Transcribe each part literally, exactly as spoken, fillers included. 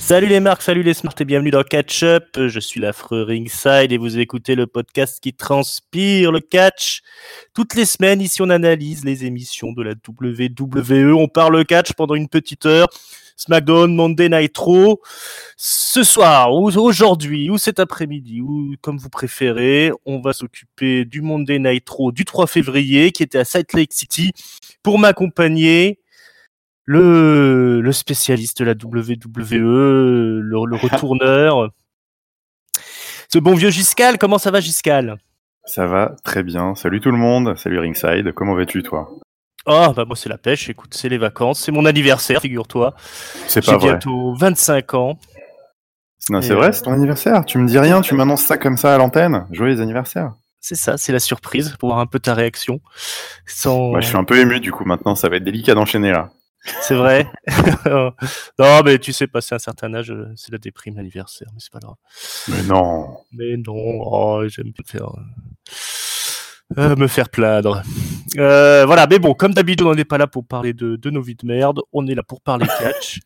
Salut les marques, salut les smarts et bienvenue dans Catch Up. Je suis l'affreux Ringside et vous écoutez le podcast qui transpire le catch. Toutes les semaines, ici on analyse les émissions de la W W E. On parle catch pendant une petite heure. SmackDown, Monday Night Raw. Ce soir, ou aujourd'hui, ou cet après-midi, ou comme vous préférez, on va s'occuper du Monday Night Raw du trois février qui était à Salt Lake City. Pour m'accompagner, le, le spécialiste de la W W E, le, le retourneur, ce bon vieux Giscal. Comment ça va, Giscal? Ça va très bien. Salut tout le monde. Salut Ringside. Comment vas-tu, toi? Oh, bah moi c'est la pêche. Écoute, c'est les vacances, c'est mon anniversaire, figure-toi. C'est pas vrai. J'ai bientôt vingt-cinq ans. Non, c'est vrai, c'est ton anniversaire. Tu me dis rien, tu m'annonces ça comme ça à l'antenne. Joyeux anniversaire. C'est ça, c'est la surprise pour voir un peu ta réaction. Sans... Ouais, je suis un peu ému du coup. Maintenant, ça va être délicat d'enchaîner là. C'est vrai. Non, mais tu sais, passer un certain âge, c'est la déprime, l'anniversaire, mais c'est pas grave. Mais non. Mais non, oh, j'aime bien faire, euh, me faire plaindre. Euh, voilà, mais bon, comme d'habitude, on n'est pas là pour parler de, de nos vies de merde, on est là pour parler catch.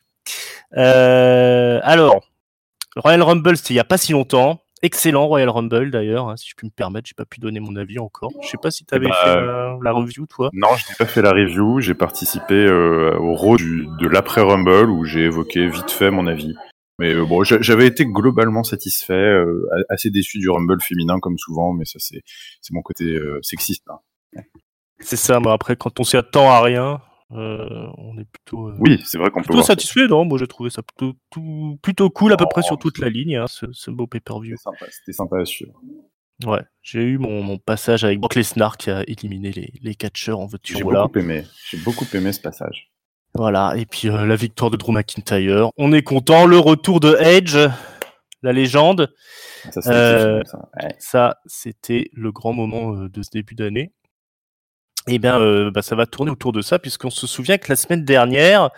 euh, alors, Royal Rumble, c'était il y a pas si longtemps. Excellent Royal Rumble d'ailleurs, hein, si je puis me permettre, j'ai pas pu donner mon avis encore. Je sais pas si tu avais bah, fait la, la review, toi. Non, je n'ai pas fait la review. J'ai participé euh, au Raw du, de l'après Rumble où j'ai évoqué vite fait mon avis. Mais euh, bon, j'avais été globalement satisfait, euh, assez déçu du Rumble féminin comme souvent, mais ça c'est c'est mon côté euh, sexiste. Hein. C'est ça. Mais après, quand on s'y attend à rien. Euh, on est plutôt, euh, oui, c'est vrai qu'on plutôt peut voir satisfait, non? Moi, j'ai trouvé ça plutôt, tout, plutôt cool, à peu oh, près sur toute la ligne, hein, ce, ce beau pay-per-view. C'était sympa, c'était sympa à suivre. Ouais, j'ai eu mon, mon passage avec Brock Lesnar qui a éliminé les, les catcheurs en voiture. J'ai voilà. beaucoup aimé, j'ai beaucoup aimé ce passage. Voilà, et puis euh, la victoire de Drew McIntyre. On est content, le retour de Edge, la légende. Ça, c'était, euh, ça. Ouais. ça, c'était le grand moment euh, de ce début d'année. Et eh bien, euh, bah, ça va tourner autour de ça, puisqu'on se souvient que la semaine dernière,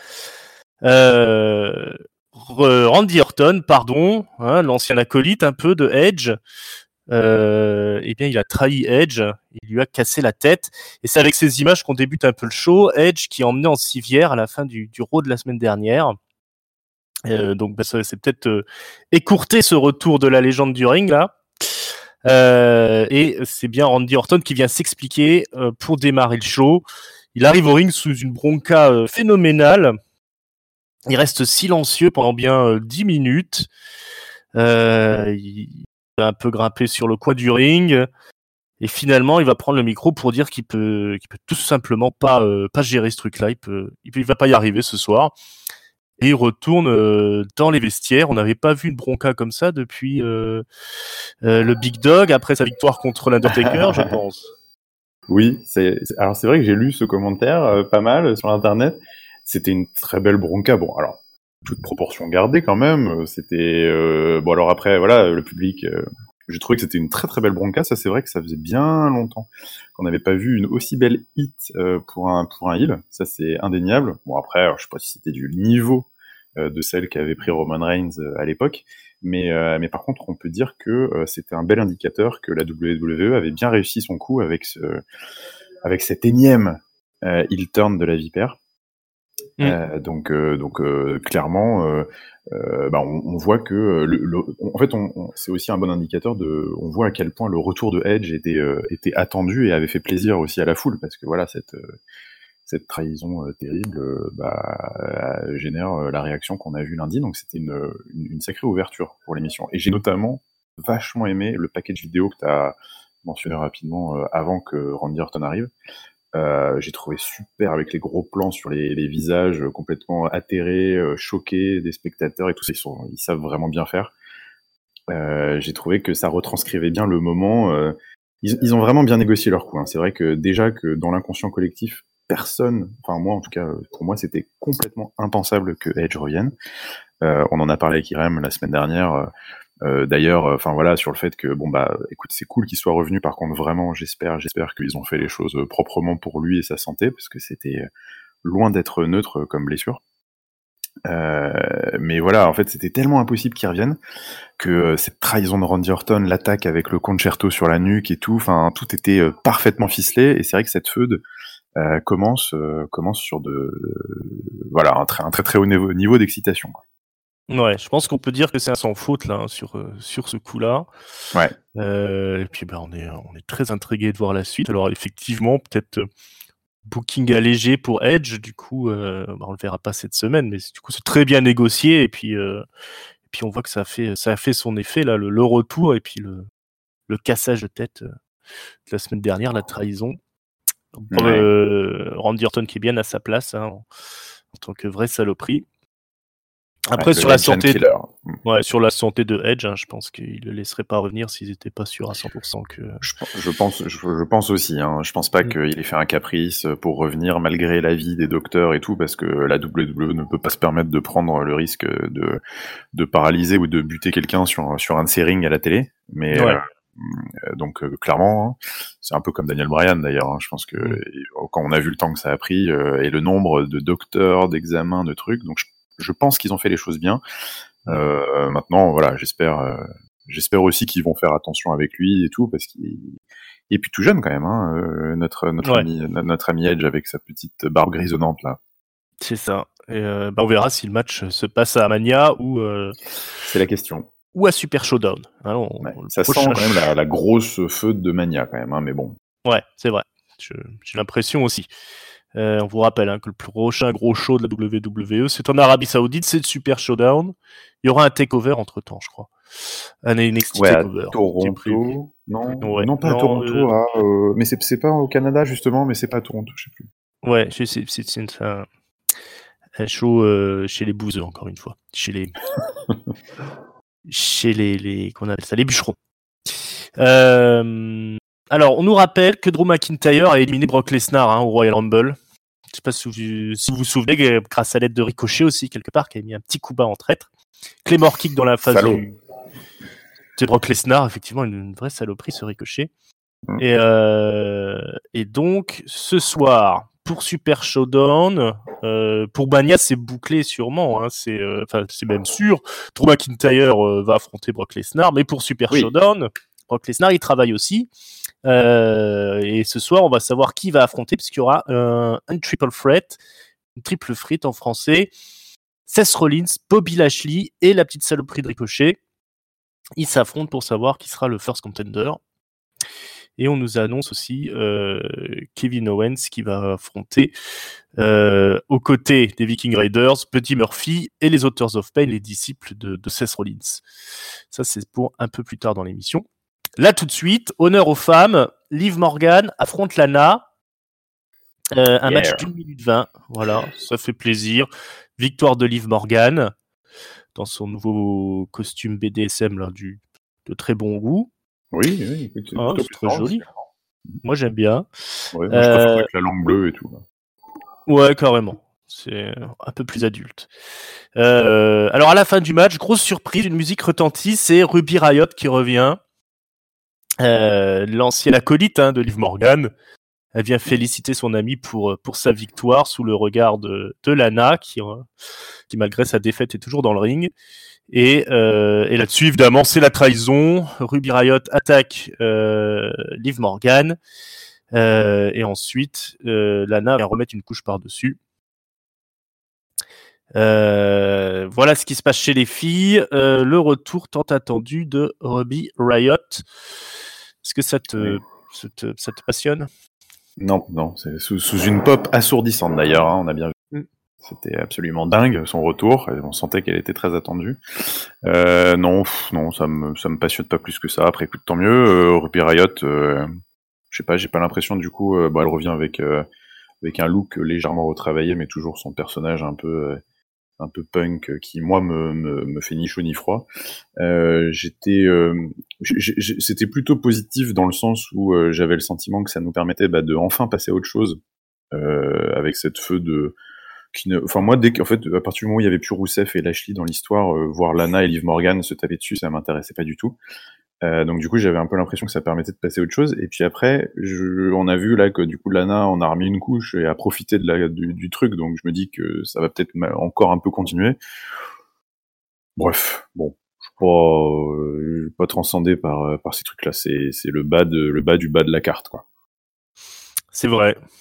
euh, Randy Orton, pardon, hein, l'ancien acolyte un peu de Edge, euh, eh bien, il a trahi Edge, il lui a cassé la tête, et c'est avec ces images qu'on débute un peu le show. Edge qui est emmené en civière à la fin du, du Raw de la semaine dernière. Euh, donc, bah, ça, c'est peut-être euh, écourter ce retour de la légende du ring là. Euh, et c'est bien Randy Orton qui vient s'expliquer euh, pour démarrer le show. Il arrive au ring sous une bronca euh, phénoménale. Il reste silencieux pendant bien euh, dix minutes. Euh, il va un peu grimper sur le coin du ring. Et finalement, il va prendre le micro pour dire qu'il peut, qu'il peut tout simplement pas, euh, pas gérer ce truc-là. Il peut, il, peut, il va pas y arriver ce soir. Et il retourne euh, dans les vestiaires. On n'avait pas vu une bronca comme ça depuis euh, euh, le Big Dog après sa victoire contre l'Undertaker, je pense. Oui, c'est, c'est alors c'est vrai que j'ai lu ce commentaire euh, pas mal sur internet. C'était une très belle bronca. Bon, alors toute proportion gardée quand même. C'était euh, bon alors après voilà le public. Euh, j'ai trouvé que c'était une très très belle bronca. Ça c'est vrai que ça faisait bien longtemps qu'on n'avait pas vu une aussi belle hit euh, pour un pour un heel. Ça c'est indéniable. Bon après alors, je sais pas si c'était du niveau euh, de celle qu'avait pris Roman Reigns euh, à l'époque. Mais, euh, mais par contre, on peut dire que euh, c'était un bel indicateur que la W W E avait bien réussi son coup avec, ce, avec cet énième euh, heel turn de la vipère. Mm. Euh, donc, euh, donc euh, clairement, euh, euh, bah, on, on voit que, le, le, en fait, on, on, c'est aussi un bon indicateur de, on voit à quel point le retour de Edge était, euh, était attendu et avait fait plaisir aussi à la foule, parce que voilà, cette euh, cette trahison euh, terrible euh, bah, euh, génère euh, la réaction qu'on a vue lundi, donc c'était une, une, une sacrée ouverture pour l'émission. Et j'ai notamment vachement aimé le package vidéo que tu as mentionné rapidement euh, avant que Randy Orton arrive. Euh, j'ai trouvé super avec les gros plans sur les, les visages euh, complètement atterrés, euh, choqués des spectateurs et tout ça, ils, sont, ils savent vraiment bien faire. Euh, j'ai trouvé que ça retranscrivait bien le moment. Euh, ils, ils ont vraiment bien négocié leur coup. Hein. C'est vrai que déjà que dans l'inconscient collectif, personne, enfin moi en tout cas, pour moi c'était complètement impensable que Edge revienne. Euh, on en a parlé avec Irem la semaine dernière. Euh, d'ailleurs, enfin voilà, sur le fait que bon bah, écoute, c'est cool qu'il soit revenu. Par contre, vraiment, j'espère, j'espère qu'ils ont fait les choses proprement pour lui et sa santé, parce que c'était loin d'être neutre comme blessure. Euh, mais voilà, en fait, c'était tellement impossible qu'il revienne que euh, cette trahison de Randy Orton, l'attaque avec le concerto sur la nuque et tout, enfin, tout était euh, parfaitement ficelé. Et c'est vrai que cette feud Euh, commence euh, commence sur de euh, voilà un très un très très haut niveau, niveau d'excitation quoi. Ouais, je pense qu'on peut dire que c'est un sans faute là hein, sur euh, sur ce coup-là. Ouais. Euh, et puis bah on est on est très intrigué de voir la suite. Alors effectivement, peut-être euh, booking allégé pour Edge. Du coup, euh, bah, on le verra pas cette semaine, mais du coup c'est très bien négocié. Et puis euh, et puis on voit que ça a fait ça a fait son effet là, le, le retour et puis le le cassage de tête euh, de la semaine dernière, la trahison. Ouais. Euh, Randy Orton qui est bien à sa place hein, en, en tant que vraie saloperie. Après Ouais, sur le la Edge and santé, de, Killer. ouais, sur la santé de Edge, hein, je pense qu'ils le laisseraient pas revenir s'ils n'étaient pas sûrs à cent pour cent que. Je, je pense, je, je pense aussi. Hein, je pense pas Mm. qu'il ait fait un caprice pour revenir malgré l'avis des docteurs et tout, parce que la W W E ne peut pas se permettre de prendre le risque de de paralyser ou de buter quelqu'un sur sur un de ses rings à la télé. Mais Ouais. euh, donc euh, clairement, hein, c'est un peu comme Daniel Bryan d'ailleurs. Hein, je pense que Mm. quand on a vu le temps que ça a pris euh, et le nombre de docteurs, d'examens, de trucs, donc je, je pense qu'ils ont fait les choses bien. Mm. Euh, maintenant, voilà, j'espère, euh, j'espère aussi qu'ils vont faire attention avec lui et tout, parce qu'il est plus tout jeune quand même, hein, euh, notre notre Ouais. ami notre ami Edge avec sa petite barbe grisonnante là. C'est ça. Et euh, bah on verra si le match se passe à Mania ou euh, C'est la question. ou à Super Showdown. Hein, on, Ouais. le Ça sent prochain quand même la, la grosse feud de Mania quand même, hein, mais bon. Ouais, c'est vrai. Je, j'ai l'impression aussi. Euh, on vous rappelle hein, que le prochain gros show de la W W E, c'est en Arabie Saoudite, c'est le Super Showdown. Il y aura un takeover entre temps, je crois. Un N X T Ouais, à takeover qui est prévu. Toronto, non, Ouais, non pas à non, Toronto, euh, à, euh, mais c'est c'est pas au Canada justement, mais c'est pas à Toronto, je sais plus. ouais, c'est, c'est, c'est, c'est un, un show euh, chez les bouseux encore une fois, chez les, chez les, les, qu'on appelle ça, les bûcherons. Euh, alors, on nous rappelle que Drew McIntyre a éliminé Brock Lesnar hein, au Royal Rumble. Je sais pas si vous, si vous vous souvenez, grâce à l'aide de Ricochet aussi, quelque part, qui a mis un petit coup bas en traître. Claymore kick dans la face Salaud. du... de Brock Lesnar, effectivement, une, une vraie saloperie, ce Ricochet. Mm. Et, euh, et donc, ce soir, pour Super Showdown, euh, pour Mania, c'est bouclé sûrement, hein, c'est, euh, enfin, c'est même sûr. Drew McIntyre euh, va affronter Brock Lesnar, mais pour Super Oui. Showdown, Brock Lesnar, il travaille aussi. Euh, et ce soir, on va savoir qui va affronter, puisqu'il y aura un, un triple threat, une triple frite en français. Seth Rollins, Bobby Lashley et la petite saloperie de Ricochet. Ils s'affrontent pour savoir qui sera le first contender. Et on nous annonce aussi euh, Kevin Owens qui va affronter euh, aux côtés des Viking Raiders, Buddy Murphy et les Authors of Pain, les disciples de, de Seth Rollins. Ça, c'est pour un peu plus tard dans l'émission. Là, tout de suite, honneur aux femmes, Liv Morgan affronte Lana. Euh, un Yeah. match d'une minute vingt. Voilà, ça fait plaisir. Victoire de Liv Morgan dans son nouveau costume B D S M là, du, de très bon goût. Oui, oui, c'est, ah, c'est très joli. Moi, j'aime bien. Ouais, moi, je euh, préfère avec la langue bleue et tout. Là. Ouais, carrément. C'est un peu plus adulte. Euh, alors, à la fin du match, grosse surprise, une musique retentit, c'est Ruby Riott qui revient. Euh, l'ancienne acolyte hein, de Liv Morgan. Elle vient féliciter son ami pour, pour sa victoire sous le regard de, de Lana, qui, qui, malgré sa défaite, est toujours dans le ring. Et, euh, et là-dessus, évidemment, c'est la trahison. Ruby Riott attaque euh, Liv Morgan. Euh, et ensuite, euh, Lana vient remettre une couche par-dessus. Euh, voilà ce qui se passe chez les filles. Euh, le retour tant attendu de Ruby Riott. Est-ce que ça te, oui. ça te, ça te passionne ? Non, non, c'est sous, sous une pop assourdissante d'ailleurs, hein, on a bien vu. Mm. C'était absolument dingue son retour, et on sentait qu'elle était très attendue. Euh, non, pff, non, ça me, ça me passionne pas plus que ça. Après, écoute, tant mieux. Euh, Ruby Riott, euh, je sais pas, j'ai pas l'impression du coup, euh, bon, elle revient avec euh, avec un look légèrement retravaillé, mais toujours son personnage un peu euh, un peu punk qui moi me, me, me fait ni chaud ni froid. Euh, j'étais, euh, j'ai, j'ai, c'était plutôt positif dans le sens où euh, j'avais le sentiment que ça nous permettait bah, de enfin passer à autre chose euh, avec cette feu de, qui ne, enfin moi dès qu'en fait à partir du moment où il y avait plus Rousseff et Lashley dans l'histoire, euh, voir Lana et Liv Morgan se taper dessus, ça m'intéressait pas du tout. Euh, donc du coup j'avais un peu l'impression que ça permettait de passer à autre chose, et puis après je, on a vu là que du coup Lana en a remis une couche et a profité de la, du, du truc, donc je me dis que ça va peut-être encore un peu continuer. Bref, bon, je suis pas, euh, pas transcendé par, par ces trucs là, c'est, c'est le bas de, le bas du bas de la carte quoi. C'est vrai.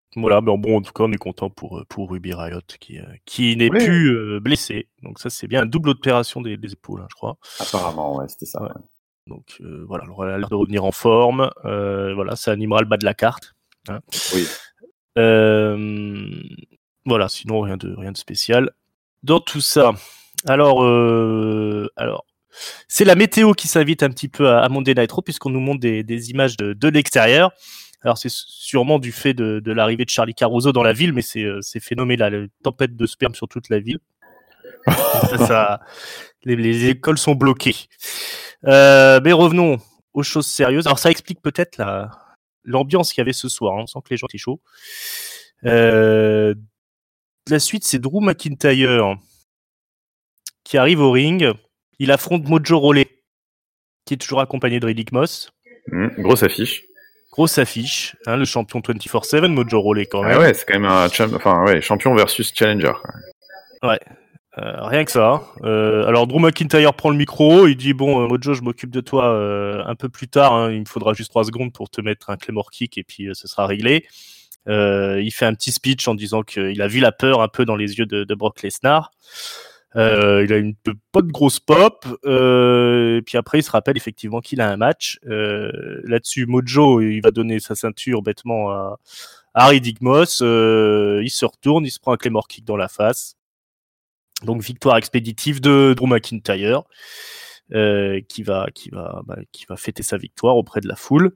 Voilà, mais bon, en tout cas, on est content pour, pour Ruby Riott, qui, euh, qui n'est Oui. plus euh, blessé. Donc ça, c'est bien, une double opération des, des épaules, hein, je crois. Apparemment, ouais, c'était ça. Ouais. Ouais. Donc euh, voilà, alors elle a l'air de revenir en forme. Euh, voilà, ça animera le bas de la carte. Hein. Oui. Euh, voilà, sinon rien de rien de spécial. Dans tout ça, alors euh, alors c'est la météo qui s'invite un petit peu à, à Monday Night Raw puisqu'on nous montre des, des images de, de l'extérieur. Alors c'est sûrement du fait de, de l'arrivée de Charly Caruso dans la ville, mais c'est c'est phénoménal, une tempête de sperme sur toute la ville. ça, ça les, les écoles sont bloquées. Euh, mais revenons aux choses sérieuses. Alors ça explique peut-être la l'ambiance qu'il y avait ce soir, hein, sans que les gens étaient chauds. Euh, la suite, c'est Drew McIntyre qui arrive au ring. Il affronte Mojo Rawley, qui est toujours accompagné de Riddick Moss. Mmh, grosse affiche. Grosse affiche, hein, le champion vingt-quatre sept, Mojo Rawley quand même. Ah ouais, c'est quand même un champ- enfin, ouais, champion versus challenger. Quoi. Ouais. Euh, rien que ça. Euh, alors Drew McIntyre prend le micro, il dit bon euh, Mojo, je m'occupe de toi euh, un peu plus tard, hein, il me faudra juste trois secondes pour te mettre un Claymore Kick et puis euh, ce sera réglé. Euh, il fait un petit speech en disant qu'il a vu la peur un peu dans les yeux de, de Brock Lesnar. Euh, il a une pas de grosse pop. Euh, et puis après, il se rappelle effectivement qu'il a un match. Euh, là-dessus, Mojo, il va donner sa ceinture bêtement à, à Riddick Moss. Euh, il se retourne, il se prend un Claymore Kick dans la face. Donc victoire expéditive de Drew McIntyre, euh, qui va qui va bah, qui va fêter sa victoire auprès de la foule.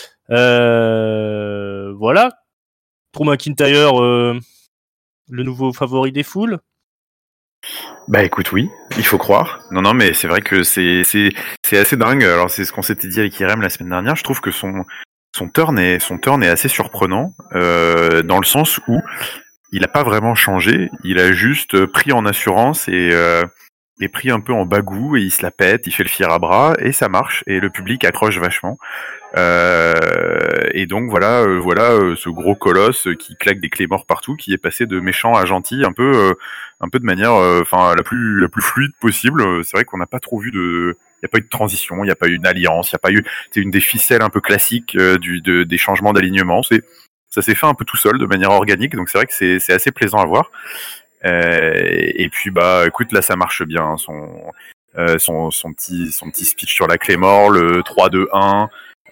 Euh, voilà. Drew McIntyre, euh, le nouveau favori des foules. Bah écoute, oui, il faut croire. Non, non, mais c'est vrai que c'est c'est c'est assez dingue. Alors c'est ce qu'on s'était dit avec Irem la semaine dernière. Je trouve que son son turn est son turn est assez surprenant euh, dans le sens où il a pas vraiment changé. Il a juste pris en assurance et euh, et pris un peu en bagou et il se la pète. Il fait le fier à bras et ça marche et le public accroche vachement. Euh, et donc voilà, euh, voilà euh, ce gros colosse qui claque des clés morts partout, qui est passé de méchant à gentil, un peu, euh, un peu de manière, enfin euh, la plus, la plus fluide possible. C'est vrai qu'on n'a pas trop vu de, il y a pas eu de transition, il y a pas eu une alliance, il y a pas eu, c'est une des ficelles un peu classiques euh, du, de, des changements d'alignement. C'est, ça s'est fait un peu tout seul, de manière organique. Donc c'est vrai que c'est, c'est assez plaisant à voir. Euh, et puis bah, écoute, là ça marche bien. Son, euh, son, son petit, son petit speech sur la Claymore, le trois deux un.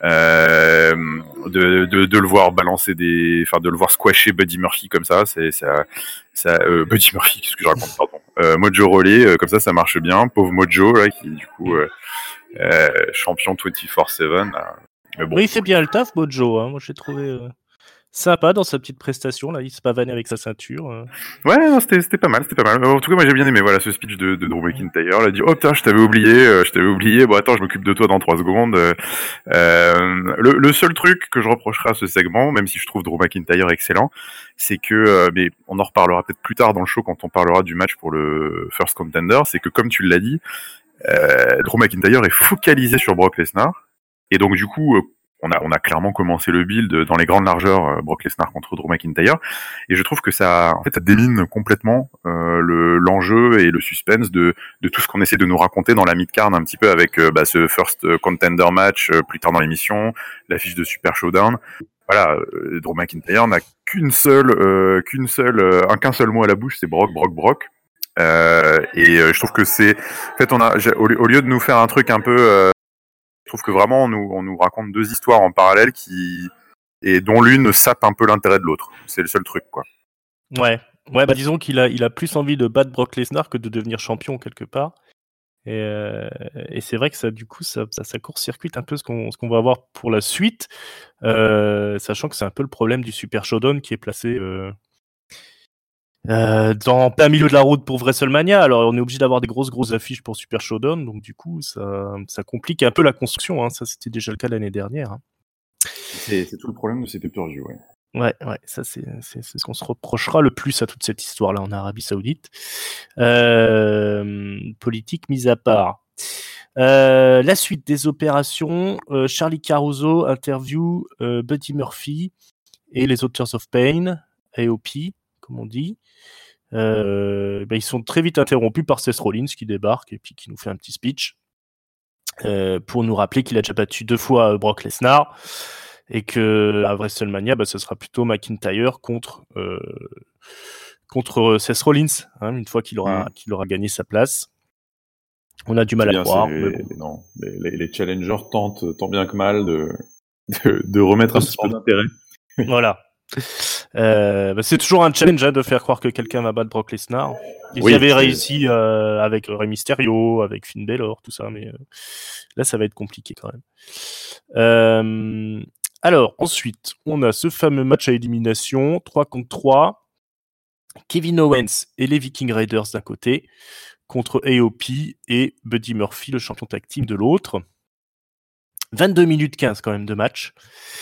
Euh, de, de, de le voir balancer des, enfin de le voir squasher Buddy Murphy comme ça, c'est ça, ça euh, Buddy Murphy, qu'est-ce que je raconte, pardon. Euh, Mojo Rawley, euh, comme ça, ça marche bien. Pauvre Mojo là, qui du coup euh, euh, champion vingt-quatre sept. Mais bon. Oui, il fait bien le taf, Mojo. Hein. Moi, j'ai trouvé euh, sympa dans sa petite prestation. Là, il se pavané avec sa ceinture. Euh. Ouais, non, c'était, c'était pas mal, c'était pas mal. En tout cas, moi j'ai bien aimé voilà ce speech de, de Drew McIntyre. Il a dit oh putain, je t'avais oublié, euh, je t'avais oublié. Bon attends, je m'occupe de toi dans trois secondes. Euh, le, le seul truc que je reprocherai à ce segment, même si je trouve Drew McIntyre excellent, c'est que, euh, mais on en reparlera peut-être plus tard dans le show quand on parlera du match pour le First Contender, c'est que comme tu l'as dit, euh, Drew McIntyre est focalisé sur Brock Lesnar et donc du coup. Euh, On a, on a clairement commencé le build dans les grandes largeurs, euh, Brock Lesnar contre Drew McIntyre, et je trouve que ça, en fait, ça démine complètement euh, le, l'enjeu et le suspense de, de tout ce qu'on essaie de nous raconter dans la mid-card un petit peu avec euh, bah, ce first contender match euh, plus tard dans l'émission, l'affiche de Super Showdown. Voilà, euh, Drew McIntyre n'a qu'une seule, euh, qu'une seule, euh, un qu'un seul mot à la bouche, c'est Brock, Brock, Brock. Euh, et euh, je trouve que c'est, en fait, on a, au, au lieu de nous faire un truc un peu euh, je trouve que vraiment on nous, on nous raconte deux histoires en parallèle qui et dont l'une sape un peu l'intérêt de l'autre. C'est le seul truc, quoi. Ouais, ouais, bah disons qu'il a, il a plus envie de battre Brock Lesnar que de devenir champion quelque part. Et, euh, et c'est vrai que ça, du coup, ça, ça, ça court-circuite un peu ce qu'on, ce qu'on va avoir pour la suite, euh, sachant que c'est un peu le problème du Super Showdown qui est placé euh, euh, dans plein milieu de la route pour WrestleMania. Alors on est obligé d'avoir des grosses grosses affiches pour Super Showdown, donc du coup ça, ça complique un peu la construction. Hein. Ça c'était déjà le cas l'année dernière. Hein. C'est, c'est tout le problème de ces pay-per-view, ouais. Ouais, ouais, ça c'est, c'est, c'est ce qu'on se reprochera le plus à toute cette histoire-là en Arabie Saoudite. Euh, politique mise à part. Euh, la suite des opérations, euh, Charly Caruso interview euh, Buddy Murphy et les Authors of Pain, A O P, comme on dit. Euh, ben ils sont très vite interrompus par Seth Rollins qui débarque et puis qui nous fait un petit speech euh, pour nous rappeler qu'il a déjà battu deux fois Brock Lesnar et que à WrestleMania, bah, ce sera plutôt McIntyre contre euh, contre Seth Rollins, hein, une fois qu'il aura Mm. qu'il aura gagné sa place. On a du mal C'est à bien, croire, c'est mais bon. non, les, les, les challengers tentent tant bien que mal de de, de remettre un petit peu d'intérêt. Voilà. Euh, bah, c'est toujours un challenge hein, de faire croire que quelqu'un va battre Brock Lesnar. Ils Oui, y avaient c'est- réussi euh, avec Rey Mysterio, avec Finn Balor, tout ça, mais euh, là ça va être compliqué quand même. Euh, alors ensuite, on a ce fameux match à élimination, trois contre trois. Kevin Owens et les Viking Raiders d'un côté, contre A O P et Buddy Murphy, le champion tag team de l'autre. vingt-deux minutes quinze quand même de match.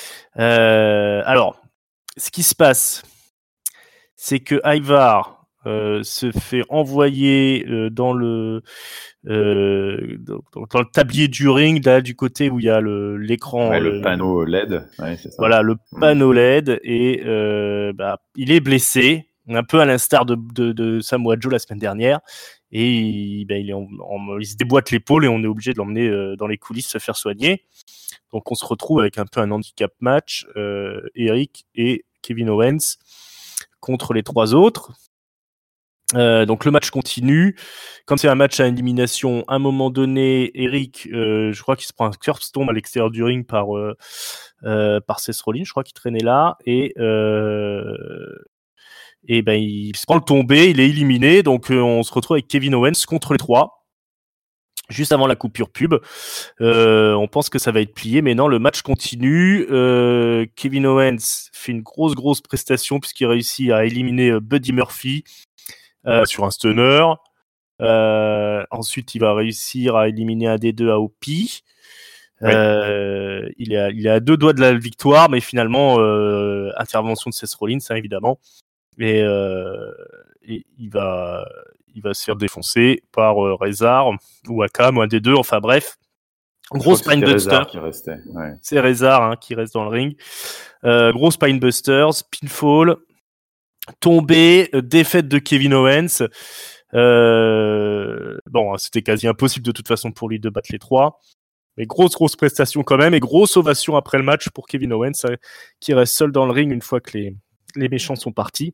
Euh, alors, ce qui se passe, c'est que Ivar euh, se fait envoyer euh, dans le euh, dans, dans le tablier du ring, là du côté où il y a le l'écran, ouais, le euh, panneau L E D, ouais, c'est ça. voilà le Mm. panneau L E D et euh, bah, il est blessé, un peu à l'instar de, de, de Samoa Joe la semaine dernière. Et il, ben, il, est en, en, il se déboîte l'épaule et on est obligé de l'emmener euh, dans les coulisses se faire soigner. Donc on se retrouve avec un peu un handicap match, euh, Eric et Kevin Owens contre les trois autres. Euh, donc le match continue. Comme c'est un match à élimination, à un moment donné, Eric, euh, je crois qu'il se prend un curb stomp à l'extérieur du ring par euh, euh, par Seth Rollins, je crois qu'il traînait là, et euh, et ben il se prend le tombé, il est éliminé. Donc euh, on se retrouve avec Kevin Owens contre les trois. Juste avant la coupure pub, euh, on pense que ça va être plié, mais non, le match continue. Euh, Kevin Owens fait une grosse, grosse prestation puisqu'il réussit à éliminer euh, Buddy Murphy euh, sur un stunner. Euh, ensuite, il va réussir à éliminer un des deux A O P. Euh, oui. il, est à, il est à deux doigts de la victoire, mais finalement, euh, intervention de Seth Rollins, hein, évidemment. Et, euh, et il va... il va se faire défoncer par euh, Rezar ou Akam, ou un des deux, enfin bref. Gros Spinebuster. Qui restait. Ouais. C'est Rezar hein, qui reste dans le ring. Euh, gros Spinebusters, pinfall, tombée, euh, défaite de Kevin Owens. Euh, bon, c'était quasi impossible de toute façon pour lui de battre les trois. Mais grosse, grosse prestation quand même, et grosse ovation après le match pour Kevin Owens, euh, qui reste seul dans le ring une fois que les, les méchants sont partis.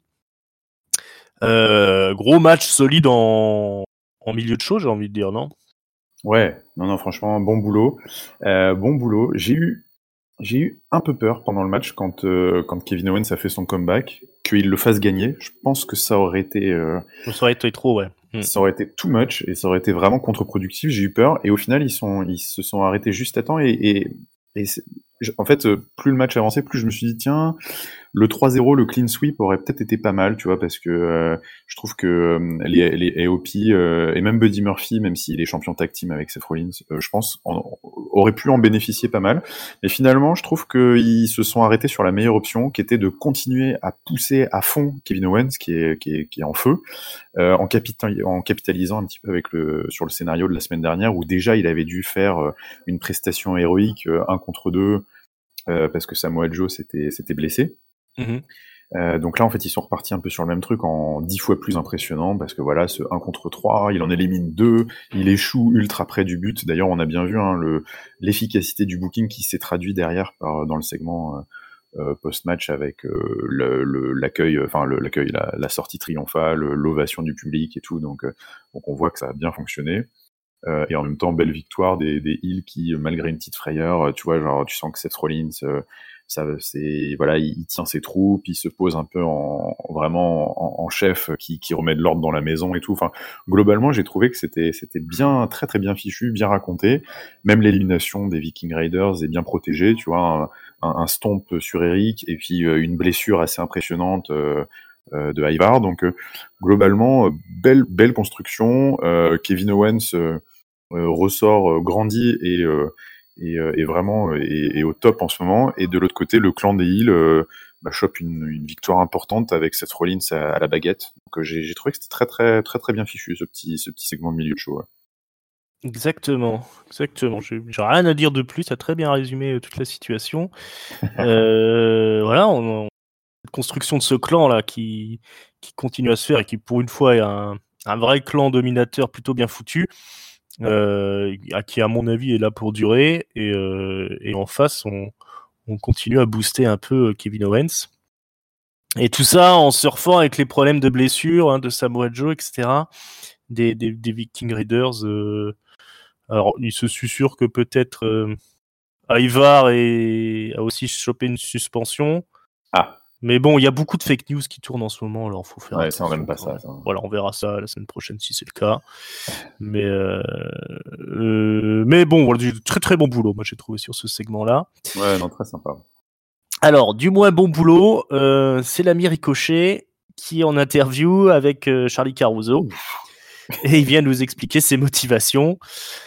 Euh, gros match solide en, en milieu de show, j'ai envie de dire, non? Ouais, non, non, franchement, bon boulot. Euh, bon boulot. J'ai eu, j'ai eu un peu peur pendant le match quand, euh, quand Kevin Owens a fait son comeback, qu'il le fasse gagner. Je pense que ça aurait été... Euh, ça aurait été trop, ouais. Mm. Ça aurait été too much et ça aurait été vraiment contre-productif. J'ai eu peur et au final, ils, sont, ils se sont arrêtés juste à temps et... et, et en fait, plus le match avançait, plus je me suis dit, tiens, le trois zéro, le clean sweep aurait peut-être été pas mal, tu vois, parce que euh, je trouve que euh, les, les A O P euh, et même Buddy Murphy, même s'il est champion tag team avec Seth Rollins, euh, je pense, en, aurait pu en bénéficier pas mal. Mais finalement, je trouve qu'ils se sont arrêtés sur la meilleure option, qui était de continuer à pousser à fond Kevin Owens, qui est, qui est, qui est en feu, euh, en, capital, en capitalisant un petit peu avec le, sur le scénario de la semaine dernière, où déjà il avait dû faire euh, une prestation héroïque, euh, un contre deux, euh, parce que Samoa Joe s'était, s'était blessé. Mmh. Euh, donc là, en fait, ils sont repartis un peu sur le même truc en dix fois plus impressionnant, parce que voilà, ce un contre trois, il en élimine deux, il échoue ultra près du but. D'ailleurs, on a bien vu hein, le, l'efficacité du booking qui s'est traduit derrière par, dans le segment euh, post-match avec euh, le, le, l'accueil, enfin le, l'accueil, la, la sortie triomphale, l'ovation du public et tout. Donc, euh, donc on voit que ça a bien fonctionné. Euh, et en même temps, belle victoire des, des Heels qui, malgré une petite frayeur, tu vois, genre, tu sens que Seth Rollins, euh, ça, c'est, voilà, il, il tient ses troupes, il se pose un peu en, vraiment en, en chef qui, qui remet de l'ordre dans la maison et tout. Enfin, globalement, j'ai trouvé que c'était, c'était bien, très très bien fichu, bien raconté. Même l'élimination des Viking Raiders est bien protégée, tu vois, un, un, un stomp sur Eric et puis euh, une blessure assez impressionnante. Euh, euh, de Ivar. Donc euh, globalement, euh, belle belle construction. Euh, Kevin Owens euh, euh, ressort euh, grandi et euh, et, euh, et vraiment euh, et, et au top en ce moment. Et de l'autre côté, le clan des Heels euh, bah, chope une, une victoire importante avec Seth Rollins à, à la baguette. Donc euh, j'ai, j'ai trouvé que c'était très très très très bien fichu ce petit ce petit segment de milieu de show. Ouais. Exactement, exactement. J'ai, j'ai rien à dire de plus. Ça a très bien résumé euh, toute la situation. euh, voilà, on, on construction de ce clan là qui qui continue à se faire et qui pour une fois est un un vrai clan dominateur plutôt bien foutu, euh, qui à mon avis est là pour durer et euh, et en face on on continue à booster un peu Kevin Owens. Et tout ça en surfant avec les problèmes de blessures hein, de Samoa Joe, et cetera. Des, des, des Viking Raiders. Euh... Alors, il se susurre que peut-être euh, Ivar est... a aussi chopé une suspension. Ah. Mais bon, il y a beaucoup de fake news qui tournent en ce moment, alors faut faire ouais, attention. Ça, on n'aime pas ça, ça. Voilà, on verra ça la semaine prochaine si c'est le cas. Mais, euh... Euh... mais bon, voilà, du très très bon boulot, moi j'ai trouvé sur ce segment-là. Ouais, non, très sympa. Alors, du moins bon boulot, euh, c'est l'ami Ricochet qui est en interview avec euh, Charlie Caruso et il vient nous expliquer ses motivations.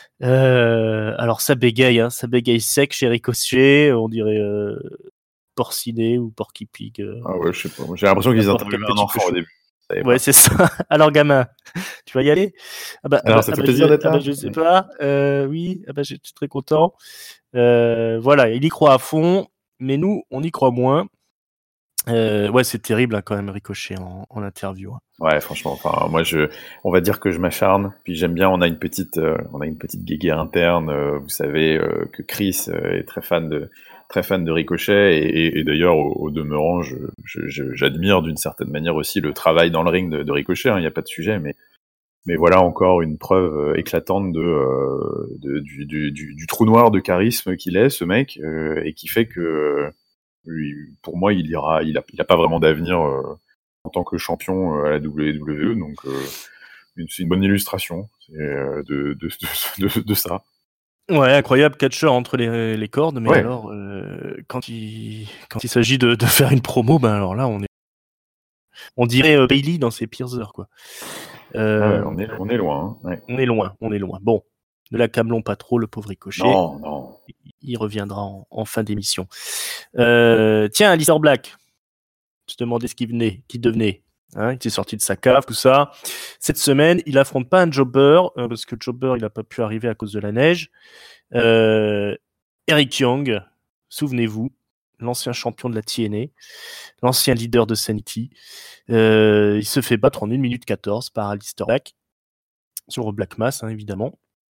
Euh, alors ça bégaye, hein, ça bégaye sec chez Ricochet, on dirait euh, Porcinet ou Porky Pig. Euh, ah ouais, je sais pas. J'ai l'impression qu'ils interviewaient un enfant au début. Ouais, c'est ça. Alors gamin, tu vas y aller? Ah bah, Alors, ah ça bah, fait ah plaisir bah, d'être je, là. Ah bah, je sais pas. Euh, oui, ah bah, je suis très content. Euh, voilà, il y croit à fond, mais nous, on y croit moins. Euh, ouais, c'est terrible hein, quand même Ricochet en, en interview. Hein. Ouais, franchement, enfin, moi, je, on va dire que je m'acharne. Puis j'aime bien. On a une petite, euh, on a une petite guéguerre interne. Euh, vous savez euh, que Chris euh, est très fan de, très fan de Ricochet, et, et, et d'ailleurs, au, au demeurant, je, je, je, j'admire d'une certaine manière aussi le travail dans le ring de, de Ricochet. Il hein, n'y a pas de sujet, mais, mais voilà encore une preuve éclatante de, euh, de du, du, du, du trou noir de charisme qu'il est, ce mec, euh, et qui fait que lui, pour moi, il ira, il a, il a pas vraiment d'avenir euh, en tant que champion euh, à la W W E, donc euh, une, c'est une bonne illustration euh, de, de, de, de, de ça. Ouais, incroyable catcheur entre les, les cordes, mais ouais. alors euh, quand il quand il s'agit de, de faire une promo, ben alors là on est on dirait euh, Bailey dans ses pires heures quoi. Euh, ouais, on est on est loin. Hein. Ouais. On est loin, on est loin. Bon, ne l'accablons pas trop, le pauvre Ricochet. Non, non. Il reviendra en, en fin d'émission. Euh, tiens, Aleister Black. Je te demandais ce qu'il venait, qui devenait. Hein, il était sorti de sa cave, tout ça. Cette semaine, il affronte pas un jobber, euh, parce que le jobber, il a pas pu arriver à cause de la neige. Euh, Eric Young, souvenez-vous, l'ancien champion de la T N A, l'ancien leader de Sanity. Euh, il se fait battre en une minute quatorze par Aleister Black, sur Black Mass, hein, évidemment.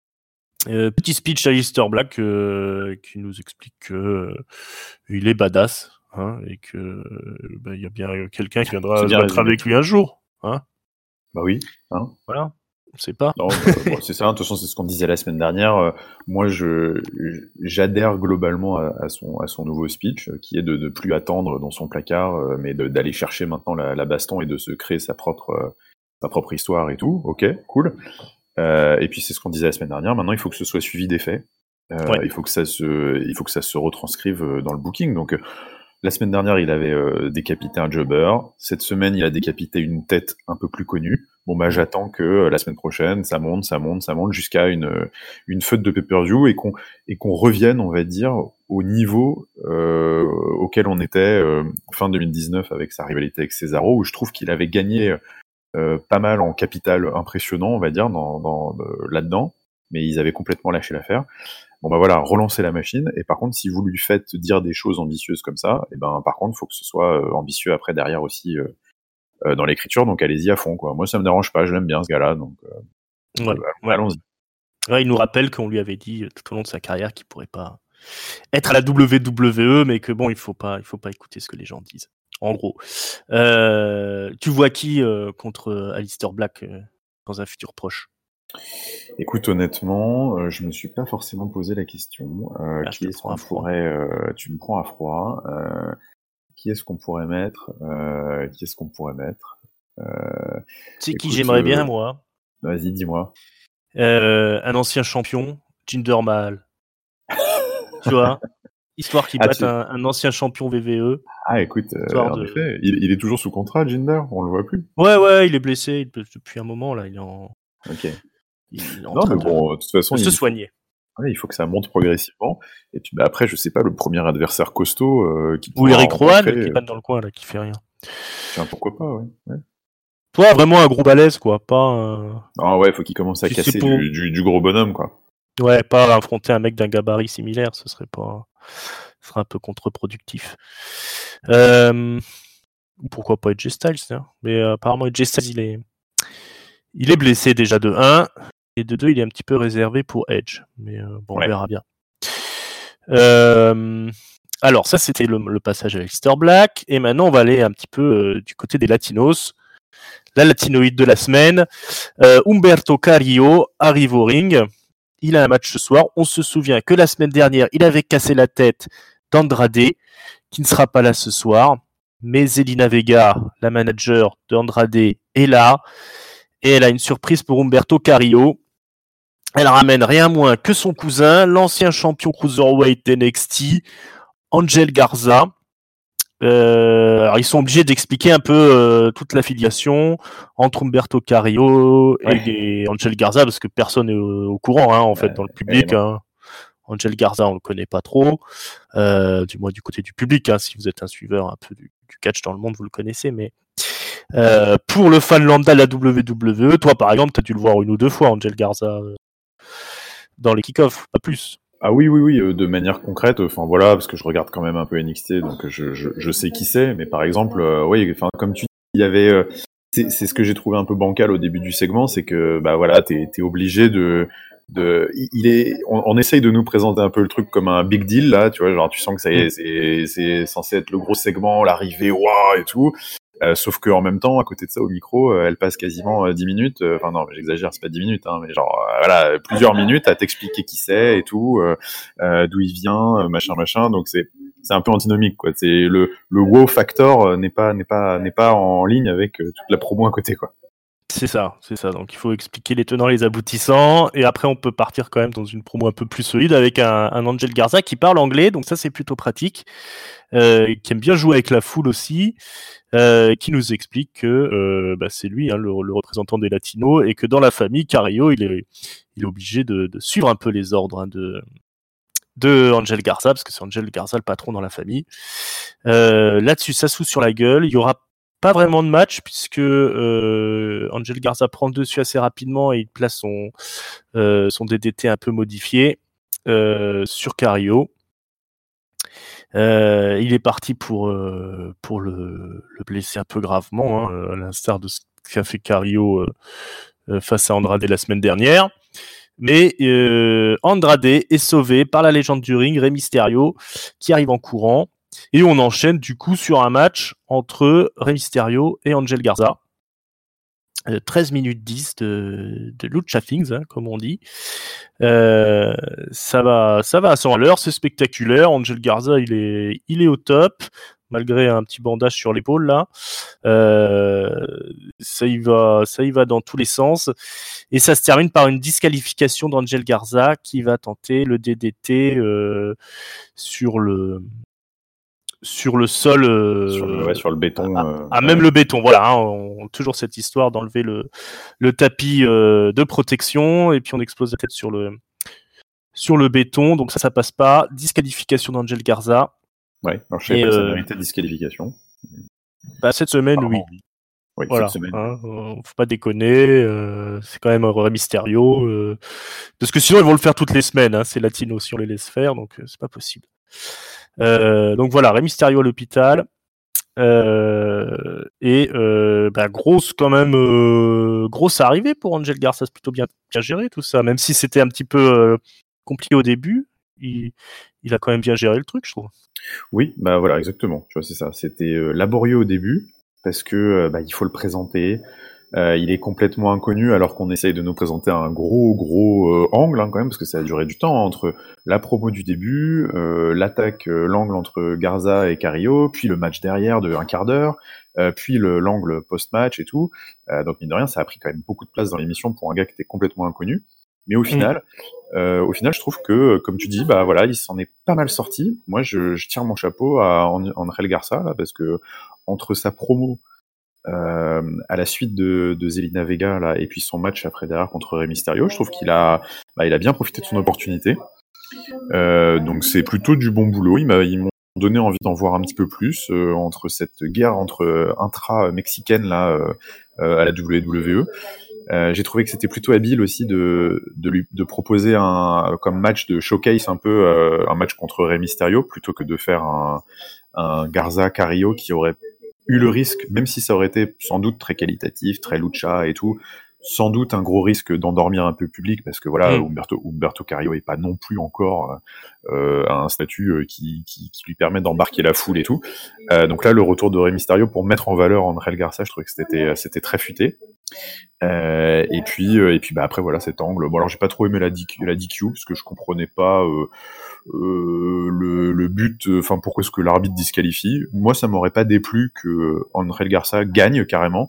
Euh, petit speech à Aleister Black euh, qui nous explique que euh, il est badass hein, et que euh, bah, y a bien quelqu'un qui viendra se battre résumé. Avec lui un jour. Hein. Bah oui. Hein. Voilà. On sait pas. Non, bah, bon, c'est ça. De toute façon, c'est ce qu'on disait la semaine dernière. Euh, moi, je j'adhère globalement à, à son à son nouveau speech, euh, qui est de ne plus attendre dans son placard, euh, mais de, d'aller chercher maintenant la, la baston et de se créer sa propre euh, sa propre histoire et tout. Ok, cool. Euh, et puis c'est ce qu'on disait la semaine dernière. Maintenant, il faut que ce soit suivi d'effets. Euh, ouais. Il faut que ça se, il faut que ça se retranscrive dans le booking. Donc, euh, la semaine dernière, il avait euh, décapité un jobber. Cette semaine, il a décapité une tête un peu plus connue. Bon, bah, j'attends que euh, la semaine prochaine, ça monte, ça monte, ça monte jusqu'à une une feud de pay-per-view et qu'on et qu'on revienne, on va dire, au niveau euh, auquel on était euh, fin deux mille dix-neuf avec sa rivalité avec Cesaro, où je trouve qu'il avait gagné. Euh, pas mal en capital impressionnant, on va dire, dans, dans, de, là-dedans, mais ils avaient complètement lâché l'affaire. Bon bah voilà, relancer la machine, et par contre, si vous lui faites dire des choses ambitieuses comme ça, et ben par contre, il faut que ce soit euh, ambitieux après, derrière aussi, euh, euh, dans l'écriture, donc allez-y à fond, quoi. Moi, ça me dérange pas, je l'aime bien, ce gars-là, donc euh, ouais, euh, ouais. allons-y. Ouais, il nous rappelle qu'on lui avait dit tout au long de sa carrière qu'il pourrait pas être à la W W E, mais que bon, il faut pas, il faut pas écouter ce que les gens disent. En gros, euh, tu vois qui euh, contre Aleister Black euh, dans un futur proche? Écoute, honnêtement, euh, je me suis pas forcément posé la question. Euh, ah, qui est-ce qu'on pourrait euh, Tu me prends à froid. Euh, qui est-ce qu'on pourrait mettre euh, Qui est-ce qu'on pourrait mettre euh, C'est qui j'aimerais euh, bien, moi. Vas-y, dis-moi. Euh, un ancien champion, Jinder Mahal. Tu vois, histoire qu'il ah, batte tu... un, un ancien champion V V E. Ah, écoute, euh, en de... effet, il, il est toujours sous contrat, Jinder, on le voit plus. Ouais, ouais, il est blessé il, depuis un moment, là, il est en... Ok. Il est en non, train mais bon, de, de toute façon... de il se soigner. Faut... Ouais, il faut que ça monte progressivement. Et puis, bah, après, je sais pas, le premier adversaire costaud euh, qui Ou Eric Rowan, qui passe dans le coin, là, qui fait rien. Tiens, pourquoi pas, ouais. ouais. Toi, vraiment un gros balèze, quoi, pas... Euh... Ah ouais, faut qu'il commence à si casser pour... du, du, du gros bonhomme, quoi. Ouais, pas affronter un mec d'un gabarit similaire, ce serait pas... Ce serait un peu contre-productif. Euh... Pourquoi pas Edge Styles, hein. Mais euh, apparemment Edge Styles, il est... il est blessé déjà de un, et de deux, il est un petit peu réservé pour Edge. Mais euh, bon, ouais. On verra bien. Euh... Alors ça c'était le, le passage à Aleister Black, et maintenant on va aller un petit peu euh, du côté des latinos. La latinoïde de la semaine, euh, Humberto Carrillo arrive au ring. Il a un match ce soir. On se souvient que la semaine dernière, il avait cassé la tête d'Andrade, qui ne sera pas là ce soir. Mais Zelina Vega, la manager d'Andrade, est là. Et elle a une surprise pour Humberto Carrillo. Elle ramène rien moins que son cousin, l'ancien champion cruiserweight d'N X T, Angel Garza. Euh, alors ils sont obligés d'expliquer un peu euh, toute l'affiliation entre Humberto Carrillo et, ouais. et Angel Garza, parce que personne n'est au, au courant, hein, en fait, euh, dans le public. Hein. Angel Garza, on le connaît pas trop, euh, du moins du côté du public. Hein, si vous êtes un suiveur un peu du, du catch dans le monde, vous le connaissez. Mais euh, pour le fan lambda de la W W E, toi par exemple, tu as dû le voir une ou deux fois, Angel Garza, euh, dans les kick-offs, pas plus. Ah oui, oui, oui, euh, de manière concrète, enfin voilà, parce que je regarde quand même un peu N X T, donc je, je, je sais qui c'est, mais par exemple, euh, oui, enfin, comme tu dis, il y avait, euh, c'est, c'est ce que j'ai trouvé un peu bancal au début du segment, c'est que, bah voilà, t'es, t'es obligé de, de, il est, on, on essaye de nous présenter un peu le truc comme un big deal, là, tu vois, genre, tu sens que ça y est, c'est, c'est censé être le gros segment, l'arrivée, waouh, et tout. Euh, sauf que en même temps, à côté de ça, au micro, euh, elle passe quasiment euh, dix minutes. Euh, enfin non, j'exagère, c'est pas dix minutes, hein, mais genre euh, voilà, plusieurs minutes à t'expliquer qui c'est et tout, euh, euh, d'où il vient, euh, machin, machin. Donc c'est c'est un peu antinomique, quoi. C'est le le wow factor euh, n'est pas n'est pas n'est pas en ligne avec euh, toute la promo à côté, quoi. C'est ça, c'est ça. Donc il faut expliquer les tenants et les aboutissants, et après on peut partir quand même dans une promo un peu plus solide avec un, un Angel Garza qui parle anglais, donc ça c'est plutôt pratique, euh, qui aime bien jouer avec la foule aussi, euh, qui nous explique que euh, bah, c'est lui hein, le, le représentant des Latinos, et que dans la famille Carrillo il est, il est obligé de, de suivre un peu les ordres hein, de de Angel Garza, parce que c'est Angel Garza le patron dans la famille. Euh, là-dessus ça se fout sur la gueule, il y aura pas vraiment de match puisque euh, Angel Garza prend le dessus assez rapidement et il place son, euh, son D D T un peu modifié euh, sur Carrillo. Euh, il est parti pour, euh, pour le, le blesser un peu gravement, hein, à l'instar de ce qu'a fait Carrillo euh, face à Andrade la semaine dernière. Mais euh, Andrade est sauvé par la légende du ring, Rey Mysterio, qui arrive en courant. Et on enchaîne du coup sur un match entre Rey Mysterio et Angel Garza. Euh, treize minutes dix de, de Lucha Things, hein, comme on dit. Euh, ça va, ça va à cent à l'heure, c'est spectaculaire. Angel Garza, il est, il est au top, malgré un petit bandage sur l'épaule là. Euh, ça y va, ça y va dans tous les sens. Et ça se termine par une disqualification d'Angel Garza qui va tenter le D D T euh, sur le sur le sol, euh, sur, le, ouais, sur le béton, à, euh, à même ouais. le béton. Voilà, hein, on, toujours cette histoire d'enlever le, le tapis euh, de protection et puis on explose la tête sur le sur le béton. Donc ça, ça passe pas. Disqualification d'Angel Garza. Ouais. Alors je sais pas, euh, ça méritait disqualification. Bah, cette semaine, Apparemment, oui. Oui, voilà, cette semaine. Hein, euh, faut pas déconner. Euh, c'est quand même un Rey Mysterio. Euh, parce que sinon ils vont le faire toutes les semaines. Hein, c'est latino si on les laisse faire, donc euh, c'est pas possible. Euh, donc voilà, Rey Mysterio à l'hôpital. Euh, et euh, bah, grosse quand même euh, grosse arrivée pour Angel Garza, c'est plutôt bien, bien géré tout ça, même si c'était un petit peu euh, compliqué au début, il, il a quand même bien géré le truc, je trouve. Oui, bah voilà, exactement, tu vois, c'est ça, c'était euh, laborieux au début parce que euh, bah, il faut le présenter. Euh, il est complètement inconnu alors qu'on essaye de nous présenter un gros gros euh, angle hein, quand même, parce que ça a duré du temps hein, entre la promo du début, euh, l'attaque, euh, l'angle entre Garza et Carrillo, puis le match derrière de un quart d'heure, euh, puis le, l'angle post-match et tout. Euh, donc mine de rien, ça a pris quand même beaucoup de place dans l'émission pour un gars qui était complètement inconnu. Mais au final, mmh. euh, au final, je trouve que, comme tu dis, bah voilà, il s'en est pas mal sorti. Moi, je, je tire mon chapeau à Angel Garza là, parce que entre sa promo Euh, à la suite de, de Zelina Vega là, et puis son match après derrière contre Rey Mysterio, je trouve qu'il a, bah, il a bien profité de son opportunité. Euh, donc c'est plutôt du bon boulot. Il m'a, ils m'ont donné envie d'en voir un petit peu plus euh, entre cette guerre entre euh, intra-mexicaine là euh, euh, à la W W E. Euh, j'ai trouvé que c'était plutôt habile aussi de, de lui de proposer un comme match de showcase un peu euh, un match contre Rey Mysterio plutôt que de faire un, un Garza Carrillo qui aurait eu le risque, même si ça aurait été sans doute très qualitatif, très lucha et tout, sans doute un gros risque d'endormir un peu le public parce que voilà, Mm. Humberto, Humberto Carrillo est pas non plus encore euh, à un statut qui, qui, qui lui permet d'embarquer la foule et tout. Euh, donc là, le retour de Rey Mysterio pour mettre en valeur André Garza, je trouvais que c'était c'était très futé. Euh, et puis et puis bah après voilà cet angle. Bon alors j'ai pas trop aimé la D Q, la D Q parce que je comprenais pas. Euh, Euh, le, le but, enfin pourquoi est-ce que l'arbitre disqualifie. Moi, ça m'aurait pas déplu que André Garza gagne carrément,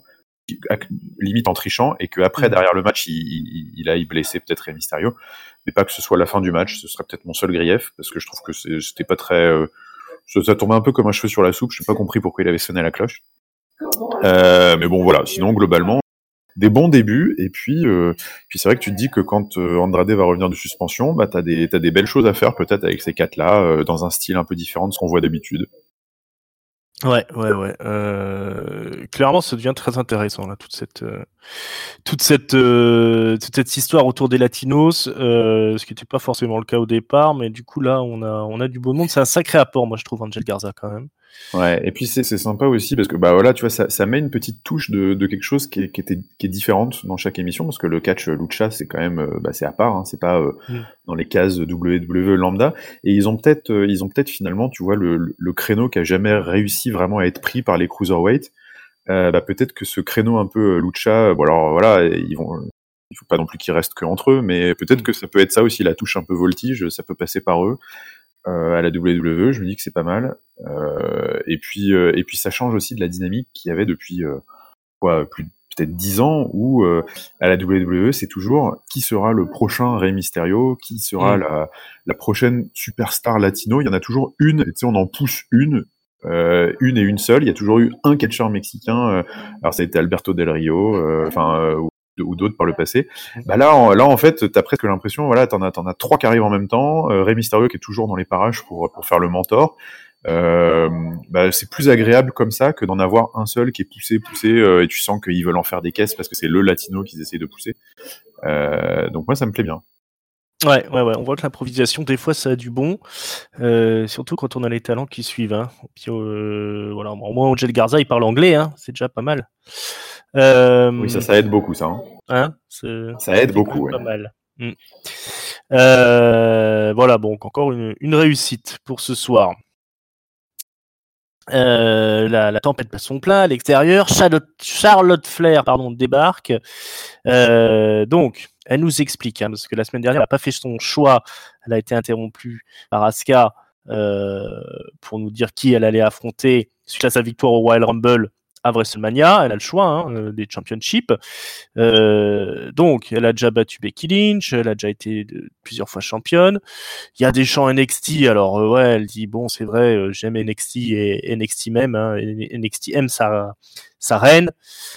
limite en trichant, et que après derrière le match, il, il, il aille blesser peut-être Rey Mysterio, mais pas que ce soit la fin du match. Ce serait peut-être mon seul grief parce que je trouve que c'est, c'était pas très, euh, ça, ça tombait un peu comme un cheveu sur la soupe. Je n'ai pas compris pourquoi il avait sonné la cloche. Euh, mais bon, voilà. Sinon, globalement, des bons débuts, et puis, euh, puis c'est vrai que tu te dis que quand euh, Andrade va revenir de suspension, bah t'as des t'as des belles choses à faire peut-être avec ces quatre-là, euh, dans un style un peu différent de ce qu'on voit d'habitude. Ouais, ouais, ouais. Euh, clairement, ça devient très intéressant là, toute cette, euh, toute cette, euh, toute cette histoire autour des Latinos, euh, ce qui n'était pas forcément le cas au départ, mais du coup là, on a, on a du beau monde. C'est un sacré apport, moi je trouve, Angel Garza quand même. Ouais, et puis c'est c'est sympa aussi parce que bah voilà, tu vois, ça ça met une petite touche de de quelque chose qui est qui était qui est différente dans chaque émission parce que le catch lucha c'est quand même euh, bah c'est à part, hein, c'est pas euh, mm. dans les cases W W E lambda, et ils ont peut-être euh, ils ont peut-être finalement, tu vois, le le créneau qui a jamais réussi vraiment à être pris par les cruiserweight. Euh, bah peut-être que ce créneau un peu lucha, bon alors voilà, ils vont, il faut pas non plus qu'ils restent que entre eux, mais peut-être mm. que ça peut être ça aussi, la touche un peu voltige, ça peut passer par eux. Euh, à la W W E, je me dis que c'est pas mal. Euh, et puis, euh, et puis ça change aussi de la dynamique qu'il y avait depuis euh, quoi, plus peut-être dix ans, où euh, à la W W E, c'est toujours qui sera le prochain Rey Mysterio, qui sera mmh. la, la prochaine superstar latino. Il y en a toujours une, et tu sais, on en pousse une, euh, une et une seule. Il y a toujours eu un catcheur mexicain. Euh, alors ça a été Alberto Del Rio, enfin. Euh, ou d'autres par le passé. Bah là, en, là en fait, t'as presque l'impression, voilà, t'en as, t'en as trois qui arrivent en même temps. Euh, Rey Mysterio qui est toujours dans les parages pour pour faire le mentor. Euh, bah, c'est plus agréable comme ça que d'en avoir un seul qui est poussé, poussé, euh, et tu sens qu'ils veulent en faire des caisses parce que c'est le latino qu'ils essayent de pousser. Euh, donc moi, ça me plaît bien. Ouais, ouais, ouais. On voit que l'improvisation, des fois, ça a du bon, euh, surtout quand on a les talents qui suivent. Hein. Puis, euh, voilà, au moins, Angel Garza, il parle anglais, hein. C'est déjà pas mal. Euh, oui, ça, ça aide beaucoup, ça. Hein. Hein ça aide beaucoup, pas ouais. mal. Mm. Euh, voilà, bon, encore une, une réussite pour ce soir. Euh, la, la tempête passe son plein à l'extérieur. Charlotte, Charlotte Flair, pardon, débarque. Euh, donc, elle nous explique, hein, parce que la semaine dernière, elle n'a pas fait son choix. Elle a été interrompue par Asuka euh, pour nous dire qui elle allait affronter suite à sa victoire au Royal Rumble à WrestleMania. Elle a le choix hein, des championships. Euh, donc, elle a déjà battu Becky Lynch, elle a déjà été de, plusieurs fois championne. Il y a des chants N X T, alors euh, ouais, elle dit bon, c'est vrai, euh, j'aime N X T et N X T même, hein, N X T aime sa, sa reine.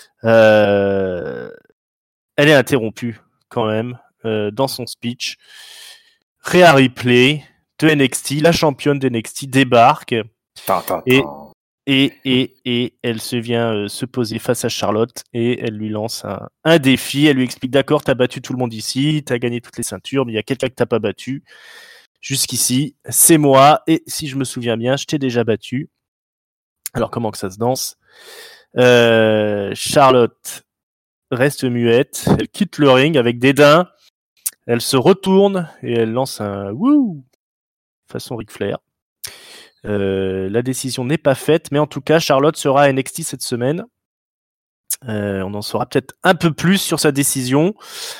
Euh, elle est interrompue quand même euh, dans son speech. Rhea Ripley de N X T, la championne d'N X T débarque. Ta, ta, ta. Et Et, et, et elle se vient euh, se poser face à Charlotte et elle lui lance un, un défi. Elle lui explique, d'accord, t'as battu tout le monde ici, t'as gagné toutes les ceintures, mais il y a quelqu'un que t'as pas battu. Jusqu'ici, c'est moi. Et si je me souviens bien, je t'ai déjà battu. Alors, comment que ça se danse euh, Charlotte reste muette. Elle quitte le ring avec dédain. Elle se retourne et elle lance un wouh façon Ric Flair. Euh, la décision n'est pas faite, mais en tout cas, Charlotte sera à N X T cette semaine. Euh, on en saura peut-être un peu plus sur sa décision.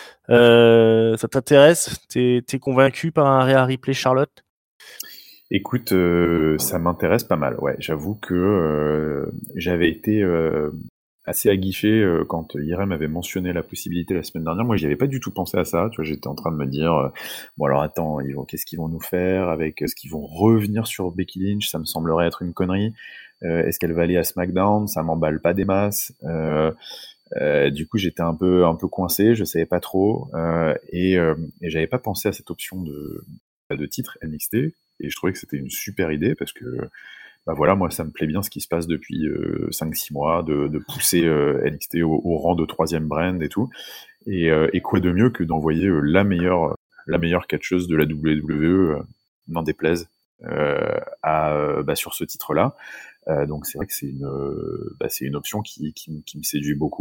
Euh, ça t'intéresse ? T'es, t'es convaincu par un Rhea Ripley Charlotte ? Écoute, euh, ça m'intéresse pas mal. Ouais, j'avoue que euh, j'avais été euh, assez aguiché euh, quand Irem avait mentionné la possibilité la semaine dernière. Moi, j'y avais pas du tout pensé à ça. Tu vois, j'étais en train de me dire, euh, bon alors attends, ils vont, qu'est-ce qu'ils vont nous faire avec, est-ce qu'ils vont revenir sur Becky Lynch ? Ça me semblerait être une connerie. Euh, est-ce qu'elle va aller à SmackDown ? Ça m'emballe pas des masses. Euh, euh, du coup, j'étais un peu un peu coincé. Je savais pas trop euh, et, euh, et j'avais pas pensé à cette option de de titre N X T. Et je trouvais que c'était une super idée parce que bah voilà, moi ça me plaît bien ce qui se passe depuis euh, cinq six mois, de, de pousser euh, N X T au, au rang de troisième brand et tout. Et, euh, et quoi de mieux que d'envoyer euh, la meilleure la meilleure catcheuse de la W W E, euh, n'en déplaise, euh, à, euh, bah, sur ce titre-là. Euh, donc c'est vrai que c'est une, euh, bah, c'est une option qui, qui, qui me séduit beaucoup.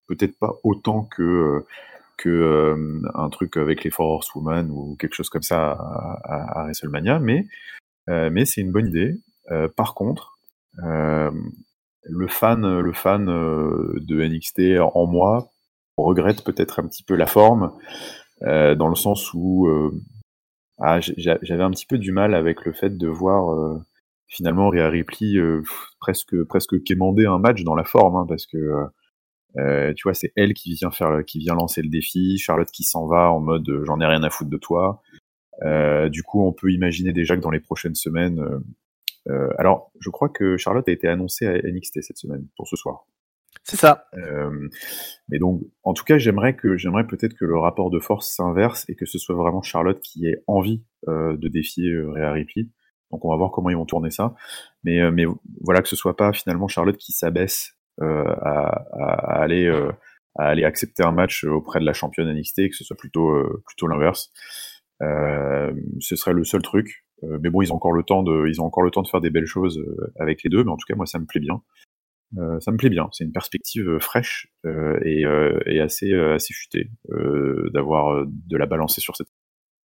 peut-être pas autant que que euh, un truc avec les Four Horsewomen ou quelque chose comme ça à, à, à WrestleMania, mais euh, mais c'est une bonne idée. Euh, par contre, euh, le fan le fan euh, de N X T en moi regrette peut-être un petit peu la forme, euh, dans le sens où euh, ah, j'avais un petit peu du mal avec le fait de voir euh, finalement Rhea Ripley euh, presque presque quémander un match dans la forme, hein, parce que euh, tu vois, c'est elle qui vient faire qui vient lancer le défi, Charlotte qui s'en va en mode euh, j'en ai rien à foutre de toi. Euh, du coup, on peut imaginer déjà que dans les prochaines semaines, euh, euh, alors je crois que Charlotte a été annoncée à N X T cette semaine pour ce soir. C'est ça. Euh, mais donc, en tout cas, j'aimerais que j'aimerais peut-être que le rapport de force s'inverse et que ce soit vraiment Charlotte qui ait envie euh, de défier euh, Rhea Ripley. Donc, on va voir comment ils vont tourner ça. Mais, euh, mais voilà, que ce soit pas finalement Charlotte qui s'abaisse euh, à, à, aller euh, à aller accepter un match auprès de la championne N X T, que ce soit plutôt euh, plutôt l'inverse. Euh, ce serait le seul truc. Euh, mais bon, ils ont encore le temps de ils ont encore le temps de faire des belles choses euh, avec les deux. Mais en tout cas, moi, ça me plaît bien. Euh, ça me plaît bien, c'est une perspective fraîche euh, et, euh, et assez, euh, assez futée euh, d'avoir euh, de la balancer sur cette.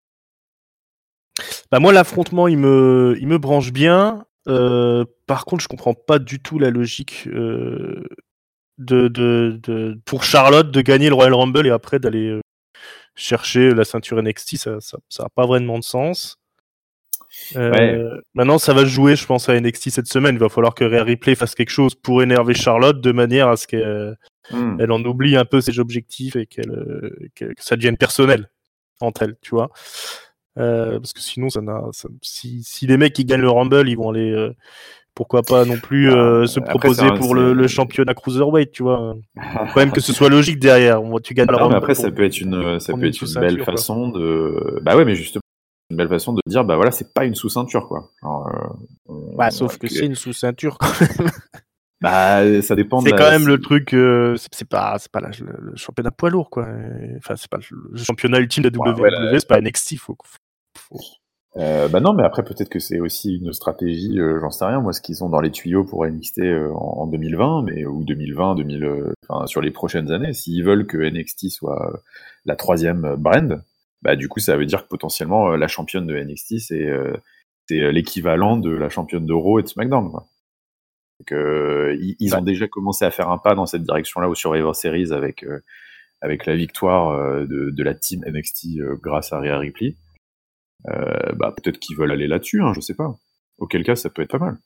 Bah moi l'affrontement il me, il me branche bien. Euh, par contre je comprends pas du tout la logique euh, de, de, de pour Charlotte de gagner le Royal Rumble et après d'aller euh, chercher la ceinture N X T, ça, ça, ça a pas vraiment de sens. Euh, ouais. Maintenant, ça va jouer, je pense, à N X T cette semaine. Il va falloir que Rhea Ripley fasse quelque chose pour énerver Charlotte de manière à ce qu'elle mm. elle en oublie un peu ses objectifs et qu'elle, que ça devienne personnel entre elles, tu vois. Euh, parce que sinon, ça n'a, ça, si, si les mecs qui gagnent le Rumble, ils vont aller, euh, pourquoi pas non plus euh, se après, proposer un, pour le, le championnat cruiserweight, tu vois. Quand même que ce soit logique derrière. Tu gagnes non, le Rumble. Mais après, ça peut être une, ça peut être une belle quoi. façon de. Bah ouais, mais justement. Une belle façon de dire bah voilà c'est pas une sous-ceinture quoi. Alors, euh, on, bah sauf on, que, que c'est une sous-ceinture quand même. Bah ça dépend. C'est de quand la... même le truc, euh, c'est, c'est pas c'est pas la, le, le championnat poids lourd quoi. Enfin c'est pas le championnat ultime de W W E, ouais, ouais, là, c'est pas N X T faut. faut... Euh, bah non mais après peut-être que c'est aussi une stratégie, euh, j'en sais rien moi ce qu'ils ont dans les tuyaux pour N X T euh, en, en deux mille vingt mais ou deux mille vingt deux mille euh, enfin sur les prochaines années s'ils veulent que N X T soit euh, la troisième brand. Bah du coup ça veut dire que potentiellement euh, la championne de N X T c'est euh, c'est l'équivalent de la championne de Raw et de SmackDown quoi. Donc euh, ils, ils ouais. ont déjà commencé à faire un pas dans cette direction-là au Survivor Series avec euh, avec la victoire euh, de, de la team N X T euh, grâce à Rhea Ripley. Euh, bah peut-être qu'ils veulent aller là-dessus, hein, je sais pas. Auquel cas ça peut être pas mal.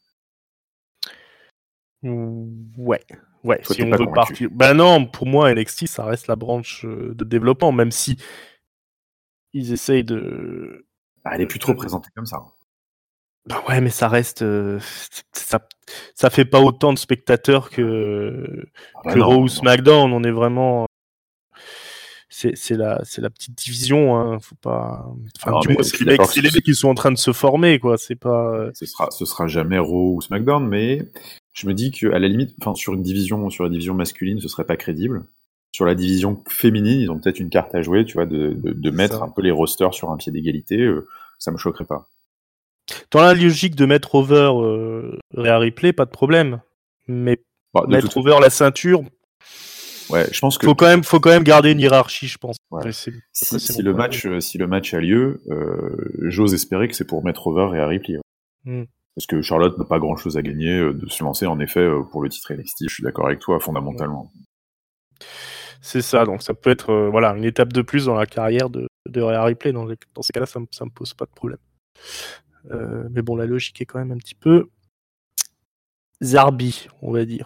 Ouais. Ouais, Toi, si on veut convaincu. partir. Bah non, pour moi N X T ça reste la branche de développement, même si ils essayent de. Ah, elle est plus trop présentée comme ça. Bah ouais, mais ça reste, euh, ça, ça fait pas autant de spectateurs que ah bah que non, Raw ou SmackDown. On est vraiment, c'est c'est la c'est la petite division. Hein. Faut pas. Enfin, non, du moins, c'est les mecs, c'est les mecs qui sont en train de se former, quoi. C'est pas. Ce sera ce sera jamais Raw ou SmackDown, mais je me dis que à la limite, enfin sur une division sur la division masculine, ce serait pas crédible. Sur la division féminine, ils ont peut-être une carte à jouer, tu vois, de de, de mettre ça. un peu les rosters sur un pied d'égalité. Euh, ça me choquerait pas. Dans la logique de mettre over euh, Rhea Ripley, pas de problème. Mais bah, mettre toute... over la ceinture, ouais, je pense que faut quand même, faut quand même garder une hiérarchie, je pense. Ouais. Après, c'est, si, après, c'est si le match, euh, si le match a lieu, euh, j'ose espérer que c'est pour mettre over Rhea Ripley. Ouais. Mm. Parce que Charlotte n'a pas grand-chose à gagner euh, de se lancer en effet euh, pour le titre N X T. Je suis d'accord avec toi fondamentalement. C'est ça, donc ça peut être euh, voilà une étape de plus dans la carrière de, de Rhea Ripley. Dans, les, dans ces cas-là, ça, ça me pose pas de problème. Euh, mais bon, la logique est quand même un petit peu zarbi, on va dire.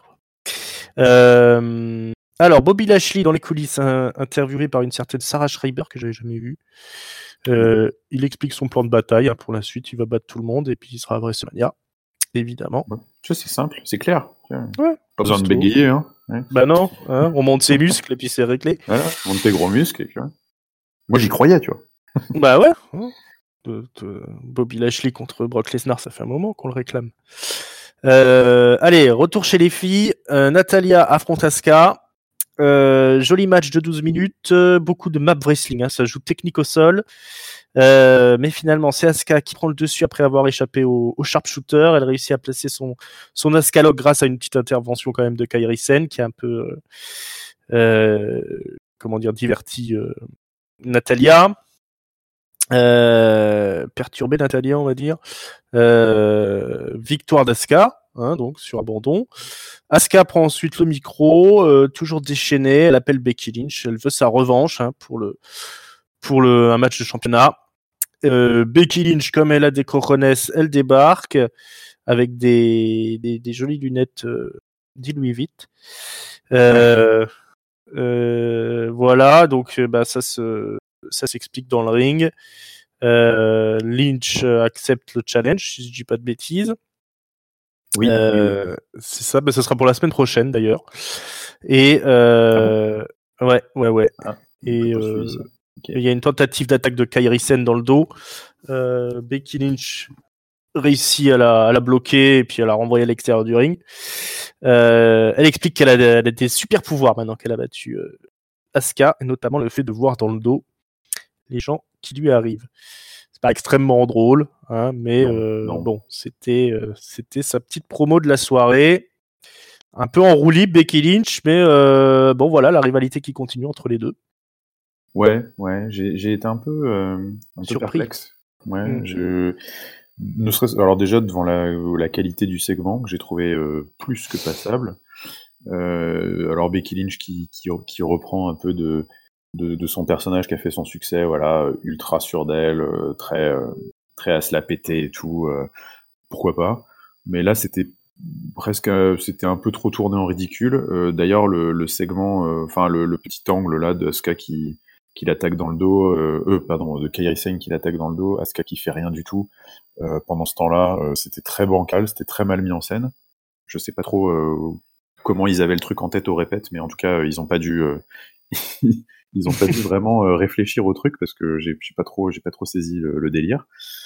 Euh, alors, Bobby Lashley dans les coulisses, hein, interviewé par une certaine Sarah Schreiber que j'avais jamais vue. Euh, il explique son plan de bataille. Hein, pour la suite, il va battre tout le monde et puis il sera à WrestleMania, évidemment. Ouais, tu sais, c'est simple, c'est clair. Ouais, pas besoin de bégayer. Hein. Ouais. Bah non, hein, on monte ses muscles et puis c'est réglé. Voilà, on monte tes gros muscles. Et puis, ouais. Moi, j'y croyais, tu vois. Bah ouais. Hein. De, de Bobby Lashley contre Brock Lesnar, ça fait un moment qu'on le réclame. Euh, allez, retour chez les filles. Euh, Natalya affronte Asuka. Euh, joli match de douze minutes. Euh, beaucoup de map wrestling. Hein, ça joue technique au sol. Euh, mais finalement, c'est Asuka qui prend le dessus après avoir échappé au, au sharpshooter. Elle réussit à placer son, son Asuka Lock grâce à une petite intervention quand même de Kairi Sen qui est un peu... euh, comment dire, diverti euh, Natalya, euh, perturbé Natalya, on va dire. Euh, victoire d'Asuka, hein, donc sur abandon. Asuka prend ensuite le micro, euh, toujours déchaînée, elle appelle Becky Lynch, elle veut sa revanche hein, pour le pour le un match de championnat. Euh, Becky Lynch, comme elle a des cojones, elle débarque avec des des, des jolies lunettes euh, dit Louis vite. Euh, euh, voilà, donc bah ça se ça s'explique dans le ring. Euh, Lynch accepte le challenge, si je dis pas de bêtises. Oui, euh, oui. c'est ça, bah, ça sera pour la semaine prochaine d'ailleurs. Et euh, ah bon ouais, ouais, ouais. Ah, et il euh, okay. y a une tentative d'attaque de Kairi Sen dans le dos. Euh, Becky Lynch réussit à la, à la bloquer et puis à la renvoyer à l'extérieur du ring. Euh, elle explique qu'elle a, elle a des super pouvoirs maintenant qu'elle a battu euh, Asuka, et notamment le fait de voir dans le dos les gens qui lui arrivent. C'est pas extrêmement drôle, hein, mais non, euh, non. bon, c'était euh, c'était sa petite promo de la soirée. Un peu en roue libre, Becky Lynch, mais euh, bon voilà, la rivalité qui continue entre les deux. Ouais, ouais, j'ai, j'ai été un peu, euh, un peu perplexe. Ouais, mmh. je... ne serait-ce... Alors déjà devant la, la qualité du segment que j'ai trouvé euh, plus que passable. Euh, alors Becky Lynch qui, qui, qui reprend un peu de, de, de son personnage qui a fait son succès, voilà, ultra sûr d'elle, euh, très, euh, très à se la péter et tout, euh, pourquoi pas. Mais là c'était presque, euh, c'était un peu trop tourné en ridicule. Euh, d'ailleurs le, le segment, enfin euh, le, le petit angle là de Asuka qui qui l'attaque dans le dos, euh, euh pardon, de Kairi Sane qui l'attaque dans le dos, Asuka qui fait rien du tout. Euh, pendant ce temps-là, euh, c'était très bancal, c'était très mal mis en scène. Je sais pas trop euh, comment ils avaient le truc en tête au répète, mais en tout cas, ils ont pas dû, euh, ils ont pas dû vraiment euh, réfléchir au truc parce que j'ai, j'ai pas trop, j'ai pas trop saisi le, le délire.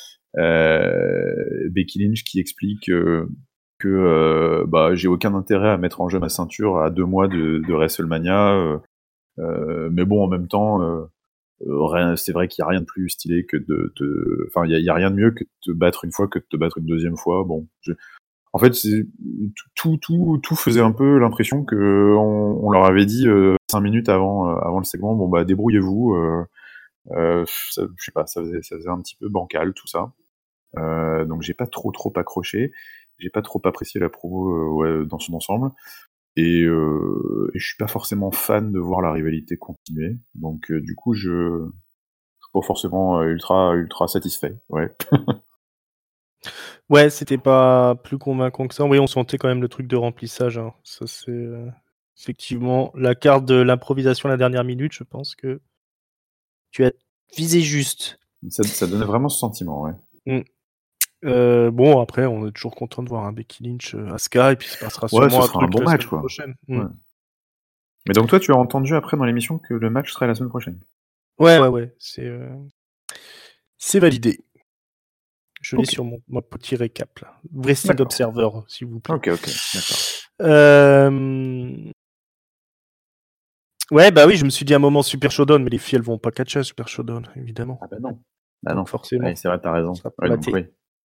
Euh, Becky Lynch qui explique euh, que euh, bah j'ai aucun intérêt à mettre en jeu ma ceinture à deux mois de, de WrestleMania. Euh, Euh, mais bon, en même temps, euh, rien, c'est vrai qu'il y a rien de plus stylé que de, de enfin, il y, y a rien de mieux que de te battre une fois que de te battre une deuxième fois. Bon, je... en fait, c'est, tout, tout, tout faisait un peu l'impression que on, on leur avait dit euh, cinq minutes avant, euh, avant le segment, bon bah débrouillez-vous. Euh, euh, ça, je sais pas, ça faisait, ça faisait un petit peu bancal tout ça. Euh, donc j'ai pas trop, trop accroché. J'ai pas trop apprécié la promo euh, ouais, dans son ensemble. Et, euh, et je suis pas forcément fan de voir la rivalité continuer, donc euh, du coup je, je suis pas forcément ultra ultra satisfait. Ouais. Ouais, c'était pas plus convaincant que ça. Oui, on sentait quand même le truc de remplissage. Hein. Ça c'est euh, effectivement la carte de l'improvisation à la dernière minute. Je pense que tu as visé juste. Ça, ça donnait vraiment ce sentiment, ouais. Mm. Euh, bon, après, on est toujours content de voir un Becky Lynch euh, Asuka, et puis ça passera ouais, sûrement ce un sera truc un bon la match, semaine quoi. prochaine. Ouais. Mm. Mais donc toi, tu as entendu après dans l'émission que le match serait la semaine prochaine. Ouais, ouais, ouais, c'est euh... c'est validé. Je l'ai okay. sur mon, mon petit récap là. Wrestling Observer, s'il vous plaît. Ok, ok, d'accord. Euh... Ouais, bah oui, je me suis dit à un moment Super Showdown, mais les filles elles vont pas catcher à Super Showdown, évidemment. Ah bah non. Bah non, forcément. Ouais, c'est vrai, t'as raison. Ça ouais, donc, oui.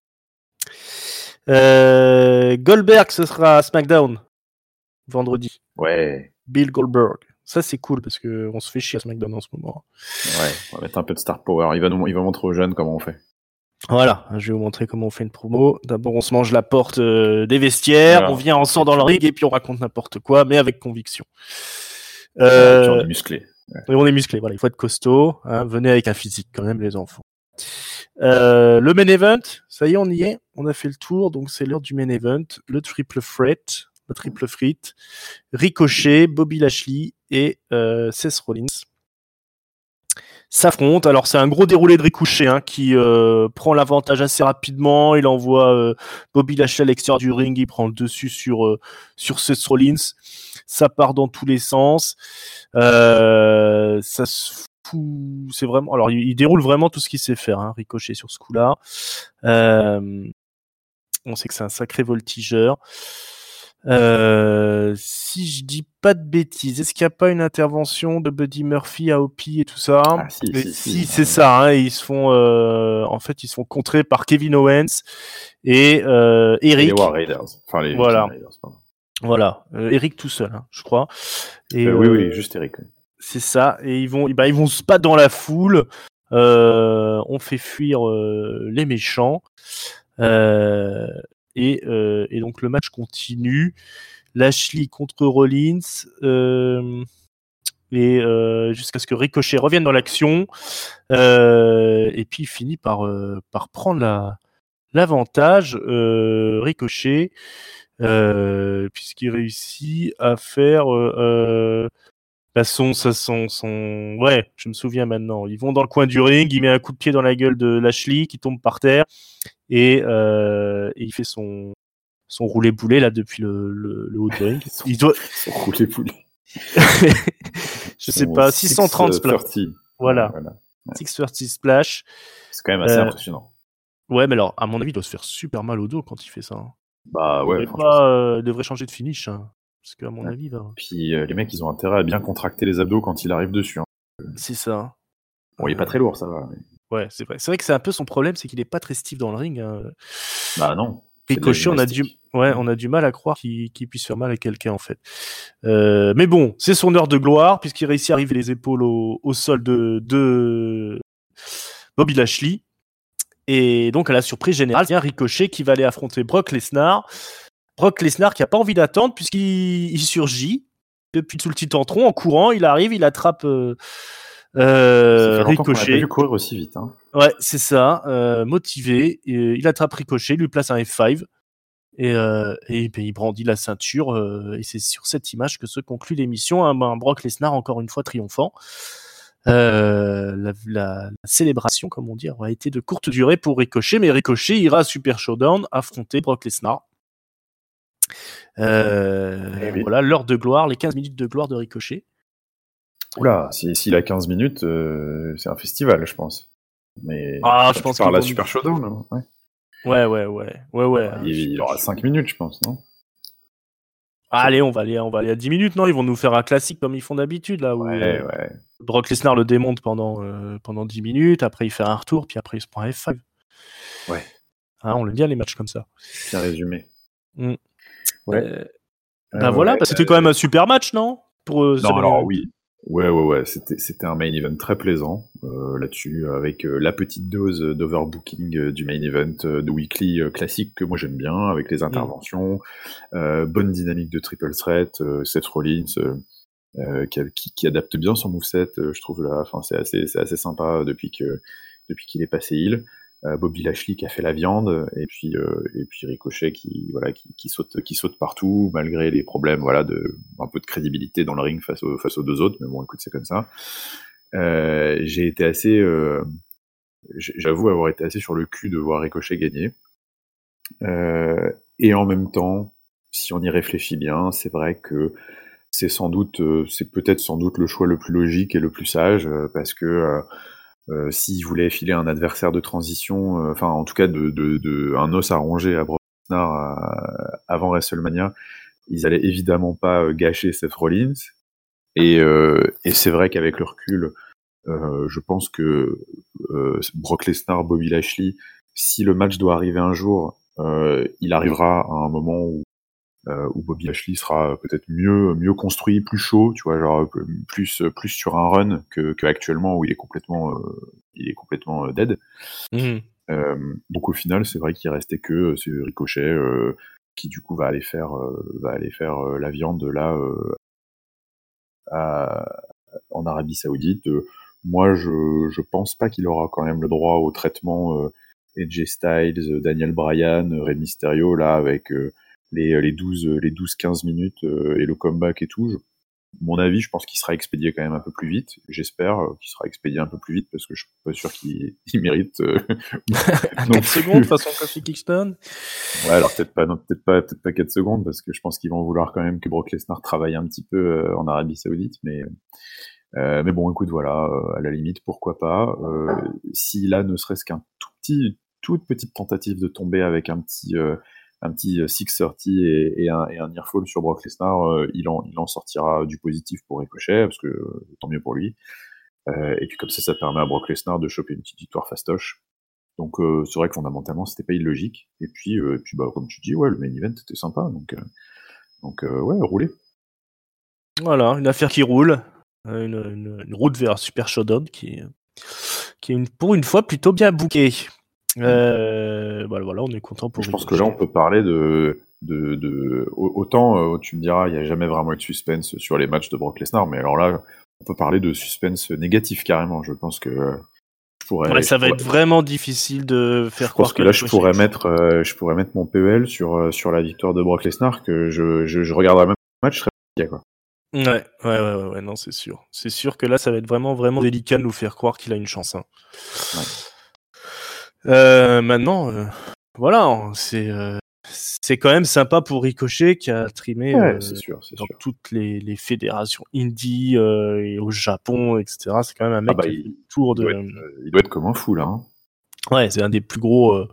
euh... Goldberg, ce sera à SmackDown vendredi. Ouais. Bill Goldberg. Ça c'est cool parce que on se fait chier à SmackDown en ce moment. Ouais, on va mettre un peu de star power. Il va nous, il va montrer aux jeunes comment on fait. Voilà, je vais vous montrer comment on fait une promo. D'abord, on se mange la porte euh, des vestiaires, voilà. On vient, on sort dans le ring et puis on raconte n'importe quoi, mais avec conviction. Euh... Et puis on est musclé. Ouais. Et on est musclé, voilà, il faut être costaud. Hein, venez avec un physique quand même, les enfants. Euh, le main event, ça y est, on y est. On a fait le tour, donc c'est l'heure du main event. Le triple threat, le triple threat. Ricochet, Bobby Lashley et euh, Seth Rollins s'affrontent. Alors c'est un gros déroulé de Ricochet hein, qui euh, prend l'avantage assez rapidement. Il envoie euh, Bobby Lashley à l'extérieur du ring, il prend le dessus sur euh, sur Seth Rollins. Ça part dans tous les sens. Euh, ça se fout. C'est vraiment. Alors il, il déroule vraiment tout ce qu'il sait faire, hein, Ricochet sur ce coup-là. Euh, on sait que c'est un sacré voltigeur. Euh, si je dis pas de bêtises, est-ce qu'il n'y a pas une intervention de Buddy Murphy, A O P et tout ça? Ah, si, mais si, si, si c'est ça. Hein, ils se font, euh, en fait, ils se font contrer par Kevin Owens et euh, Eric. Et les War Raiders. Enfin, les voilà. Raiders, pardon. Voilà, euh, Eric tout seul, hein, je crois. Et, euh, oui, euh, oui, juste Eric. Oui. C'est ça. Et ils vont, bah, ils vont se battre dans la foule. Euh, on fait fuir euh, les méchants. Euh, et, euh, et donc le match continue. Lashley contre Rollins. Euh, et euh, jusqu'à ce que Ricochet revienne dans l'action. Euh, et puis il finit par, euh, par prendre la, l'avantage. Euh, Ricochet. Euh, puisqu'il réussit à faire euh, bah son, ça, son, son, ouais, je me souviens maintenant. Ils vont dans le coin du ring, il met un coup de pied dans la gueule de Lashley qui tombe par terre et, euh, et il fait son, son roulé boulet là depuis le, le, le haut du ring. son, Il doit, son roulé boulet. je sais pas, six cent trente splash. Voilà. Ouais, voilà. Ouais. six cent trente splash. C'est quand même assez euh, impressionnant. Ouais, mais alors, à mon avis, il doit se faire super mal au dos quand il fait ça. Hein. Bah il ouais, devrait pas, euh, il devrait changer de finish. Hein, parce qu'à mon ouais. avis, va. Puis euh, les mecs, ils ont intérêt à bien contracter les abdos quand il arrive dessus. Hein. C'est ça. Bon, il est pas très lourd, ça va. Mais... Ouais, c'est vrai. C'est vrai que c'est un peu son problème, c'est qu'il est pas très stiff dans le ring. Hein. Bah non. Ricochet, on a du, ouais, on a du mal à croire qu'il, qu'il puisse faire mal à quelqu'un en fait. Euh, mais bon, c'est son heure de gloire puisqu'il réussit à arriver les épaules au, au sol de, de Bobby Lashley. Et donc à la surprise générale, il y a Ricochet qui va aller affronter Brock Lesnar. Brock Lesnar qui a pas envie d'attendre puisqu'il il surgit depuis sous le titantron en courant. Il arrive, il attrape euh, euh, Ricochet. On a pas vu courir aussi vite. Hein. Ouais, c'est ça, euh, motivé. Et, il attrape Ricochet, lui place un F cinq. Et, euh, et ben, il brandit la ceinture. Euh, et c'est sur cette image que se conclut l'émission. Un, un Brock Lesnar encore une fois triomphant. Euh, la, la, la célébration, comme on dit, aura été de courte durée pour Ricochet, mais Ricochet ira à Super Showdown affronter Brock Lesnar. Euh, eh oui. Voilà, l'heure de gloire, les quinze minutes de gloire de Ricochet. Oula, s'il si a quinze minutes, euh, c'est un festival, je pense. Mais ah, je pense par la Super Showdown, là, ouais. Ouais, ouais, ouais, ouais, ouais. Ah, il, il aura cinq minutes, je pense, non? Ah, allez, on va aller, on va aller à dix minutes, non? Ils vont nous faire un classique comme ils font d'habitude, là. Où, ouais, euh, ouais. Brock Lesnar le démonte pendant, euh, pendant dix minutes, après il fait un retour, puis après il se prend un F cinq. Ouais. Ah, on aime bien les matchs comme ça. Bien résumé. Mm. Ouais. Euh, bah euh, voilà, ouais, bah, c'était euh, quand même un super match, non? Pour, euh, non, alors event. Oui. Ouais, ouais, ouais, c'était, c'était un main event très plaisant euh, là-dessus, avec euh, la petite dose d'overbooking euh, du main event euh, de weekly euh, classique que moi j'aime bien, avec les interventions, mm. euh, bonne dynamique de triple threat, euh, Seth Rollins euh, qui, qui, qui adapte bien son moveset, euh, je trouve là, enfin c'est assez, c'est assez sympa depuis que depuis qu'il est passé heel. Euh, Bobby Lashley qui a fait la viande, et puis euh, et puis Ricochet qui voilà qui, qui saute qui saute partout malgré les problèmes voilà de un peu de crédibilité dans le ring face aux face aux deux autres, mais bon écoute c'est comme ça. Euh, j'ai été assez euh, j'avoue avoir été assez sur le cul de voir Ricochet gagner. Euh, et en même temps, si on y réfléchit bien, c'est vrai que c'est sans doute euh, c'est peut-être sans doute le choix le plus logique et le plus sage euh, parce que euh, Euh, s'ils voulaient filer un adversaire de transition, euh, enfin en tout cas de, de, de un os à ronger à Brock Lesnar euh, avant WrestleMania, ils allaient évidemment pas euh, gâcher Seth Rollins. Et, euh, et c'est vrai qu'avec le recul, euh, je pense que euh, Brock Lesnar, Bobby Lashley, si le match doit arriver un jour, euh, il arrivera à un moment où Euh, où Bobby Lashley sera peut-être mieux mieux construit, plus chaud, tu vois, genre plus plus sur un run que, que actuellement où il est complètement euh, il est complètement euh, dead. Mmh. Euh, donc au final, c'est vrai qu'il restait que ce Ricochet euh, qui du coup va aller faire euh, va aller faire euh, la viande là euh, à, en Arabie Saoudite. Euh, moi, je je pense pas qu'il aura quand même le droit au traitement euh, A J Styles, Daniel Bryan, Rey Mysterio là avec euh, les les douze les douze quinze minutes euh, et le comeback et tout. Je, mon avis, je pense qu'il sera expédié quand même un peu plus vite. J'espère euh, qu'il sera expédié un peu plus vite parce que je suis pas sûr qu'il il mérite euh, quatre secondes façon Kofi Kingston. Ouais, alors peut-être pas non, peut-être pas peut-être pas quatre secondes parce que je pense qu'ils vont vouloir quand même que Brock Lesnar travaille un petit peu euh, en Arabie Saoudite, mais euh, mais bon, écoute, voilà, euh, à la limite, pourquoi pas. Euh, si là, ne serait-ce qu'un tout petit, toute petite tentative de tomber avec un petit, euh, un petit six trente et, et un, et un nearfall sur Brock Lesnar, euh, il en, il en sortira du positif pour Ricochet, parce que euh, tant mieux pour lui. Euh, et puis comme ça, ça permet à Brock Lesnar de choper une petite victoire fastoche. Donc euh, c'est vrai que fondamentalement, c'était pas illogique. Et puis, euh, et puis bah, comme tu dis, ouais, le main event était sympa. Donc, euh, Donc euh, ouais, rouler. Voilà, une affaire qui roule, une, une, une route vers Super Showdown qui, qui est une, pour une fois plutôt bien bookée. Euh, voilà, voilà, on est content pour. Je pense que là, on peut parler de, de, de... autant euh, tu me diras, il n'y a jamais vraiment eu de suspense sur les matchs de Brock Lesnar, mais alors là, on peut parler de suspense négatif carrément. Je pense que je pourrais. Ouais, ça je va pourrais... être vraiment difficile de faire je croire pense que, que là, je pourrais mettre, euh, je pourrais mettre mon P E L sur sur la victoire de Brock Lesnar, que je je, je regarderai même le match, je serais quoi. Ouais, ouais, ouais, ouais, ouais, non, c'est sûr. C'est sûr que là, ça va être vraiment, vraiment délicat de nous faire croire qu'il a une chance. Hein. Ouais. Euh, maintenant, euh, voilà, c'est euh, c'est quand même sympa pour Ricochet qui a trimé ouais, euh, c'est sûr, c'est dans sûr. toutes les, les fédérations indie euh, et au Japon, et cetera. C'est quand même un mec ah bah, qui a il, fait le tour il de. Doit être, euh, il doit être comme un fou là. Hein. Ouais, c'est un des plus gros euh,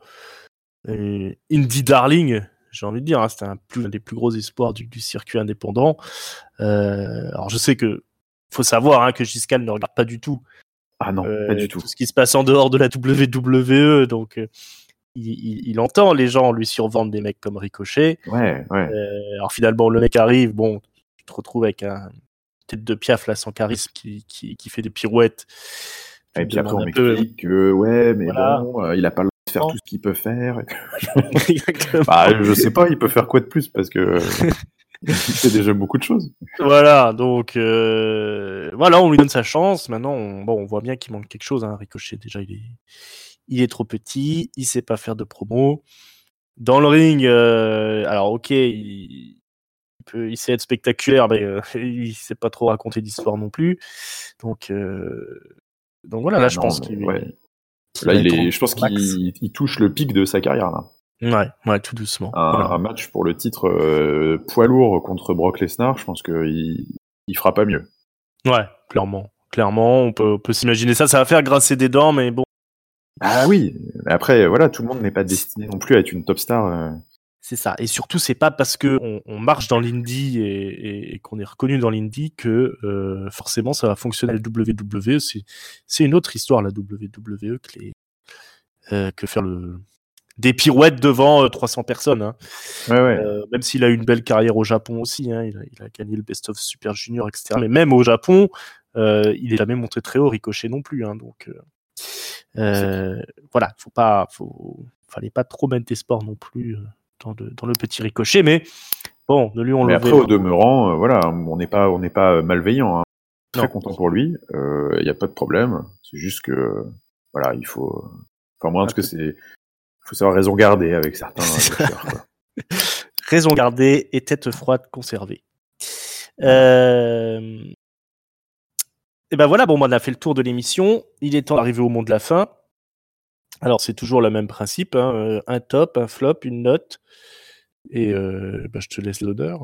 euh, indie darling. J'ai envie de dire, hein, c'était un, plus, un des plus gros espoirs du, du circuit indépendant. Euh, alors je sais que faut savoir hein, que Giscal ne regarde pas du tout, ah non, euh, pas du tout. tout ce qui se passe en dehors de la W W E, donc euh, il, il, il entend les gens lui survendre des mecs comme Ricochet. Ouais, ouais. Euh, alors finalement le mec arrive, bon, tu te retrouves avec un tête de piaf là sans charisme qui, qui, qui fait des pirouettes. Tu Et te puis après, on peu... m'explique que ouais, mais voilà. bon, euh, il a pas le droit de faire tout ce qu'il peut faire. Exactement. Bah, je sais pas, il peut faire quoi de plus parce que il fait déjà beaucoup de choses. Voilà, donc euh, voilà, on lui donne sa chance. Maintenant, on, bon, on voit bien qu'il manque quelque chose. Hein. Ricochet, déjà, il est, il est trop petit, il sait pas faire de promo. Dans le ring, euh, alors ok, il, il, peut, il sait être spectaculaire, mais euh, il sait pas trop raconter d'histoire non plus. Donc, euh, donc voilà, là, ah je non, pense qu'il, ouais. qu'il là, va il être est, je pense qu'il il touche le pic de sa carrière là. Ouais, ouais, tout doucement. Un, voilà. un match pour le titre euh, poids lourd contre Brock Lesnar, je pense qu'il il fera pas mieux. Ouais, clairement, clairement, on peut, on peut s'imaginer ça. Ça va faire grincer des dents, mais bon. Ah oui, mais après, voilà, tout le monde n'est pas destiné non plus à être une top star. Euh... C'est ça. Et surtout, c'est pas parce que on, on marche dans l'indie et, et, et qu'on est reconnu dans l'indie que euh, forcément ça va fonctionner à la W W E. C'est, c'est une autre histoire, la W W E, que, les, euh, que faire le, des pirouettes devant euh, trois cents personnes. Hein. Ouais, ouais. Euh, même s'il a eu une belle carrière au Japon aussi. Hein. Il, a, il a gagné le Best of Super Junior, et cetera. Mais même au Japon, euh, il n'est jamais montré très haut, Ricochet non plus. Hein. Donc euh, euh, voilà, faut pas, faut, fallait pas trop mettre d'espoir non plus. Euh, Dans le, dans le petit Ricochet, mais bon, ne lui on Mais le après, au demeurant, euh, voilà, on n'est pas, on n'est pas malveillant. Hein. Très non. Content pour lui. Il euh, n'y a pas de problème. C'est juste que, voilà, il faut. Enfin, moi, en tout cas, c'est. Il faut savoir raison garder avec certains lutteurs, quoi. Raison garder et tête froide conservée. Euh... Et ben voilà, bon, on a fait le tour de l'émission. Il est temps d'arriver au mot de la fin. Alors, c'est toujours le même principe, hein, un top, un flop, une note. Et euh, ben, je te laisse l'honneur.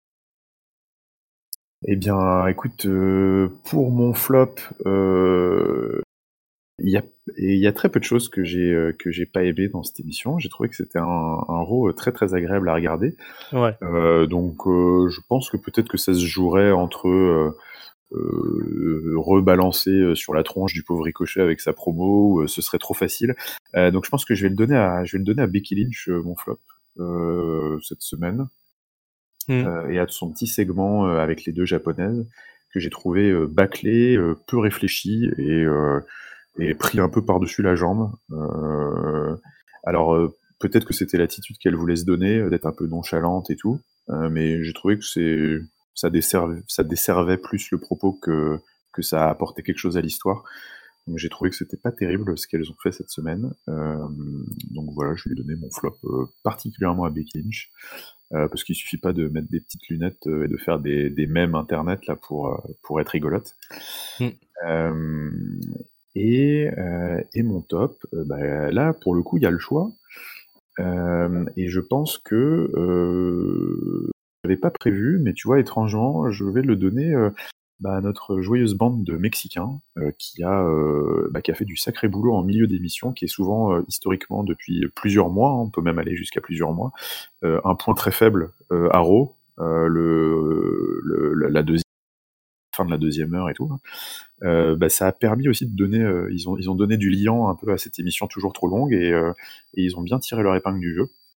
Eh bien, écoute, euh, pour mon flop, euh, il y a, il y a très peu de choses que j'ai euh, que j'ai pas aimé dans cette émission. J'ai trouvé que c'était un, un Raw très très agréable à regarder. Ouais. Euh, donc, euh, je pense que peut-être que ça se jouerait entre euh, euh, rebalancer sur la tronche du pauvre Ricochet avec sa promo, ou, euh, ce serait trop facile. Euh, donc, je pense que je vais le donner à je vais le donner à Becky Lynch, euh, mon flop euh, cette semaine. Mmh. Euh, et à son petit segment euh, avec les deux japonaises que j'ai trouvé euh, bâclé, euh, peu réfléchi et, euh, et pris un peu par-dessus la jambe. Euh, alors euh, peut-être que c'était l'attitude qu'elle voulait se donner, euh, d'être un peu nonchalante et tout, euh, mais j'ai trouvé que c'est ça desservait, ça desservait plus le propos que, que ça apportait quelque chose à l'histoire. Donc j'ai trouvé que c'était pas terrible ce qu'elles ont fait cette semaine. Euh, donc voilà, je lui ai donné mon flop euh, particulièrement à Becky Lynch. Euh, parce qu'il suffit pas de mettre des petites lunettes euh, et de faire des, des mèmes internet là pour, euh, pour être rigolote. Mm. Euh, et, euh, et mon top, euh, bah, là pour le coup il y a le choix. Euh, et je pense que euh, je l'avais pas prévu, mais tu vois, étrangement, je vais le donner euh, bah, à notre joyeuse bande de Mexicains euh, qui, a, euh, bah, qui a fait du sacré boulot en milieu d'émission, qui est souvent, euh, historiquement, depuis plusieurs mois, hein, on peut même aller jusqu'à plusieurs mois, euh, un point très faible euh, à Raw, euh, le, le, la deuxième, fin de la deuxième heure et tout. Euh, bah, ça a permis aussi de donner, euh, ils, ont, ils ont donné du liant un peu à cette émission toujours trop longue et, euh, et ils ont bien tiré leur épingle du jeu.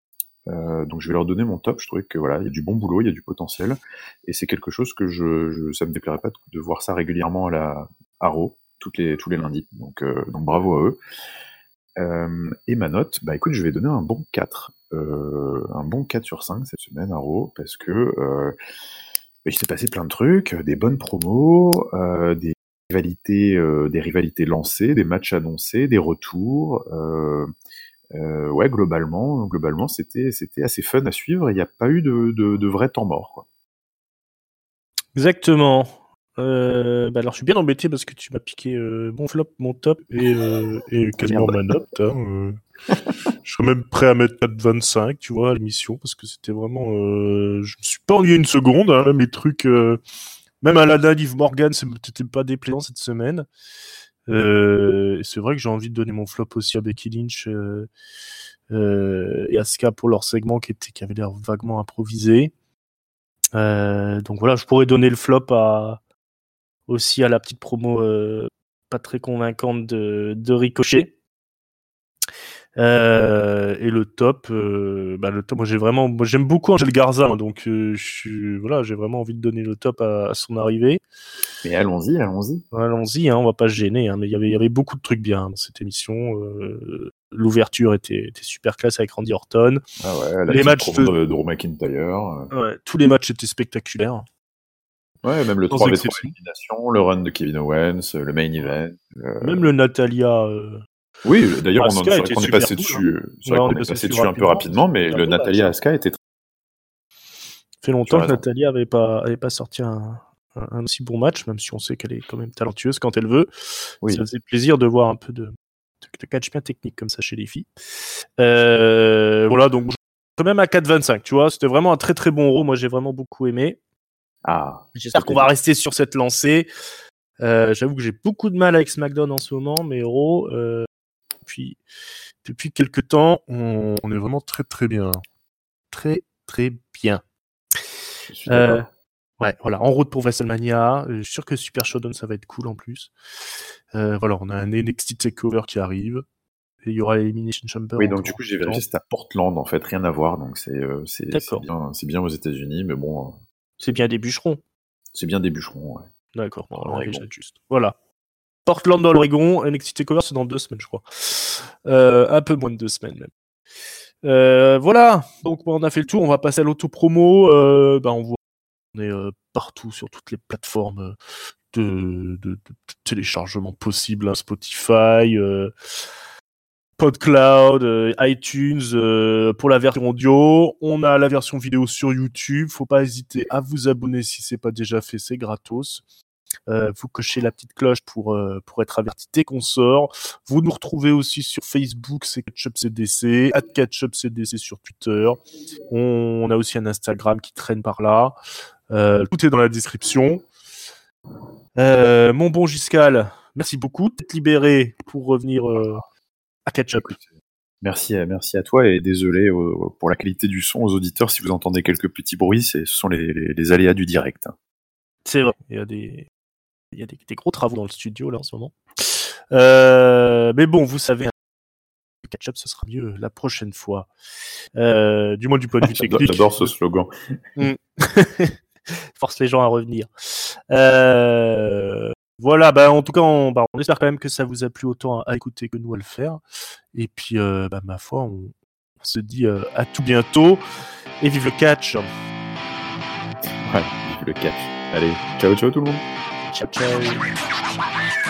Euh, donc je vais leur donner mon top. Je trouvais que voilà, il y a du bon boulot, il y a du potentiel, et c'est quelque chose que je, je ça me déplairait pas de, de voir ça régulièrement à la à Raw, toutes les tous les lundis. Donc euh, donc bravo à eux. Euh, et ma note, bah écoute, je vais donner un bon quatre, euh, un bon quatre sur cinq cette semaine à Raw, parce que euh, il s'est passé plein de trucs, des bonnes promos, euh, des rivalités, euh, des rivalités lancées, des matchs annoncés, des retours. Euh, Euh, ouais, globalement, globalement, c'était, c'était assez fun à suivre. Il n'y a pas eu de, de, de vrai temps mort, quoi. Exactement. Euh, bah alors, je suis bien embêté parce que tu m'as piqué euh, mon flop, mon top et, euh, et quasiment ma note. Hein, euh. Je serais même prêt à mettre quatre virgule vingt-cinq, tu vois, à l'émission, parce que c'était vraiment... Euh, je me suis pas ennuyé une seconde, hein, même les trucs... Euh, même à la Liv Morgan, c'était pas déplaisant cette semaine. Euh, c'est vrai que j'ai envie de donner mon flop aussi à Becky Lynch euh, euh, et Asuka pour leur segment qui, était, qui avait l'air vaguement improvisé. Euh, donc voilà, je pourrais donner le flop à, aussi à la petite promo euh, pas très convaincante de, de Ricochet. Euh, et le top, euh, bah le top, moi j'ai vraiment, moi j'aime beaucoup Angel Garza, hein, donc euh, je suis, voilà, j'ai vraiment envie de donner le top à, à son arrivée. Mais allons-y, allons-y. Allons-y, hein, on va pas se gêner, hein, mais il y avait, il y avait beaucoup de trucs bien dans cette émission. Euh, l'ouverture était, était super classe avec Randy Orton. Ah ouais, la les matchs de, de Drew McIntyre. Ouais, tous les matchs étaient spectaculaires. Ouais, même le trois v trois élimination, le run de Kevin Owens, le main event. Euh... Même le Natalia. Euh... Oui, d'ailleurs, on, en, Asuka on est passé dessus, hein. C'est vrai qu'on est passé dessus un peu rapidement, mais le Natalia Asuka était très... Ça fait longtemps que Natalia avait pas, avait pas sorti un, un, un aussi bon match, même si on sait qu'elle est quand même talentueuse quand elle veut. Oui. Ça faisait plaisir de voir un peu de, de, de catch bien technique comme ça chez les filles. Euh, voilà, donc quand même à quatre virgule vingt-cinq, tu vois, c'était vraiment un très très bon Raw. Moi, j'ai vraiment beaucoup aimé. Ah, j'espère qu'on va rester sur cette lancée. Euh, j'avoue que j'ai beaucoup de mal avec SmackDown en ce moment, mais Raw, euh, depuis, depuis quelques temps, on, on est vraiment très très bien. Très très bien. Je suis d'accord. Euh, ouais, voilà, en route pour WrestleMania. Je suis sûr que Super Showdown, ça va être cool en plus. Euh, voilà, on a un N X T Takeover qui arrive. Et il y aura l'Elimination Chamber. Oui, donc du coup, j'ai vérifié, c'est à Portland, en fait, rien à voir. Donc c'est, euh, c'est, c'est, bien, c'est bien aux États-Unis, mais bon. Euh... C'est bien des bûcherons. C'est bien des bûcherons, ouais. D'accord, bon, alors j'ajuste. Voilà. Portland dans l'Oregon, N X T Takeover, c'est dans deux semaines, je crois. Euh, un peu moins de deux semaines même. Euh, voilà, donc bon, on a fait le tour, on va passer à l'auto-promo. Euh, bah, on voit on est euh, partout sur toutes les plateformes de, de, de téléchargement possibles, hein, Spotify, euh, PodCloud, euh, iTunes euh, pour la version audio. On a la version vidéo sur YouTube. Faut pas hésiter à vous abonner si c'est pas déjà fait, c'est gratos. Euh, vous cochez la petite cloche pour euh, pour être averti dès qu'on sort. Vous nous retrouvez aussi sur Facebook, c'est KetchupCDC, at KetchupCDC sur Twitter. On, on a aussi un Instagram qui traîne par là. Euh, tout est dans la description. Euh, mon bon Giscal, merci beaucoup d'être libéré pour revenir euh, à Ketchup. Merci, merci à toi et désolé euh, pour la qualité du son aux auditeurs si vous entendez quelques petits bruits, c'est, ce sont les, les, les aléas du direct. C'est vrai, il y a des il y a des, des gros travaux dans le studio là en ce moment. Euh, mais bon, vous savez, le catch-up ce sera mieux la prochaine fois. Euh, du moins du point de vue technique. J'adore ce slogan. Force les gens à revenir. Euh, voilà, bah en tout cas, on, bah, on espère quand même que ça vous a plu autant à, à écouter que nous à le faire. Et puis, euh, bah, ma foi, on, on se dit euh, à tout bientôt et vive le catch. Ouais, vive le catch. Allez, ciao ciao tout le monde. Ciao ciao.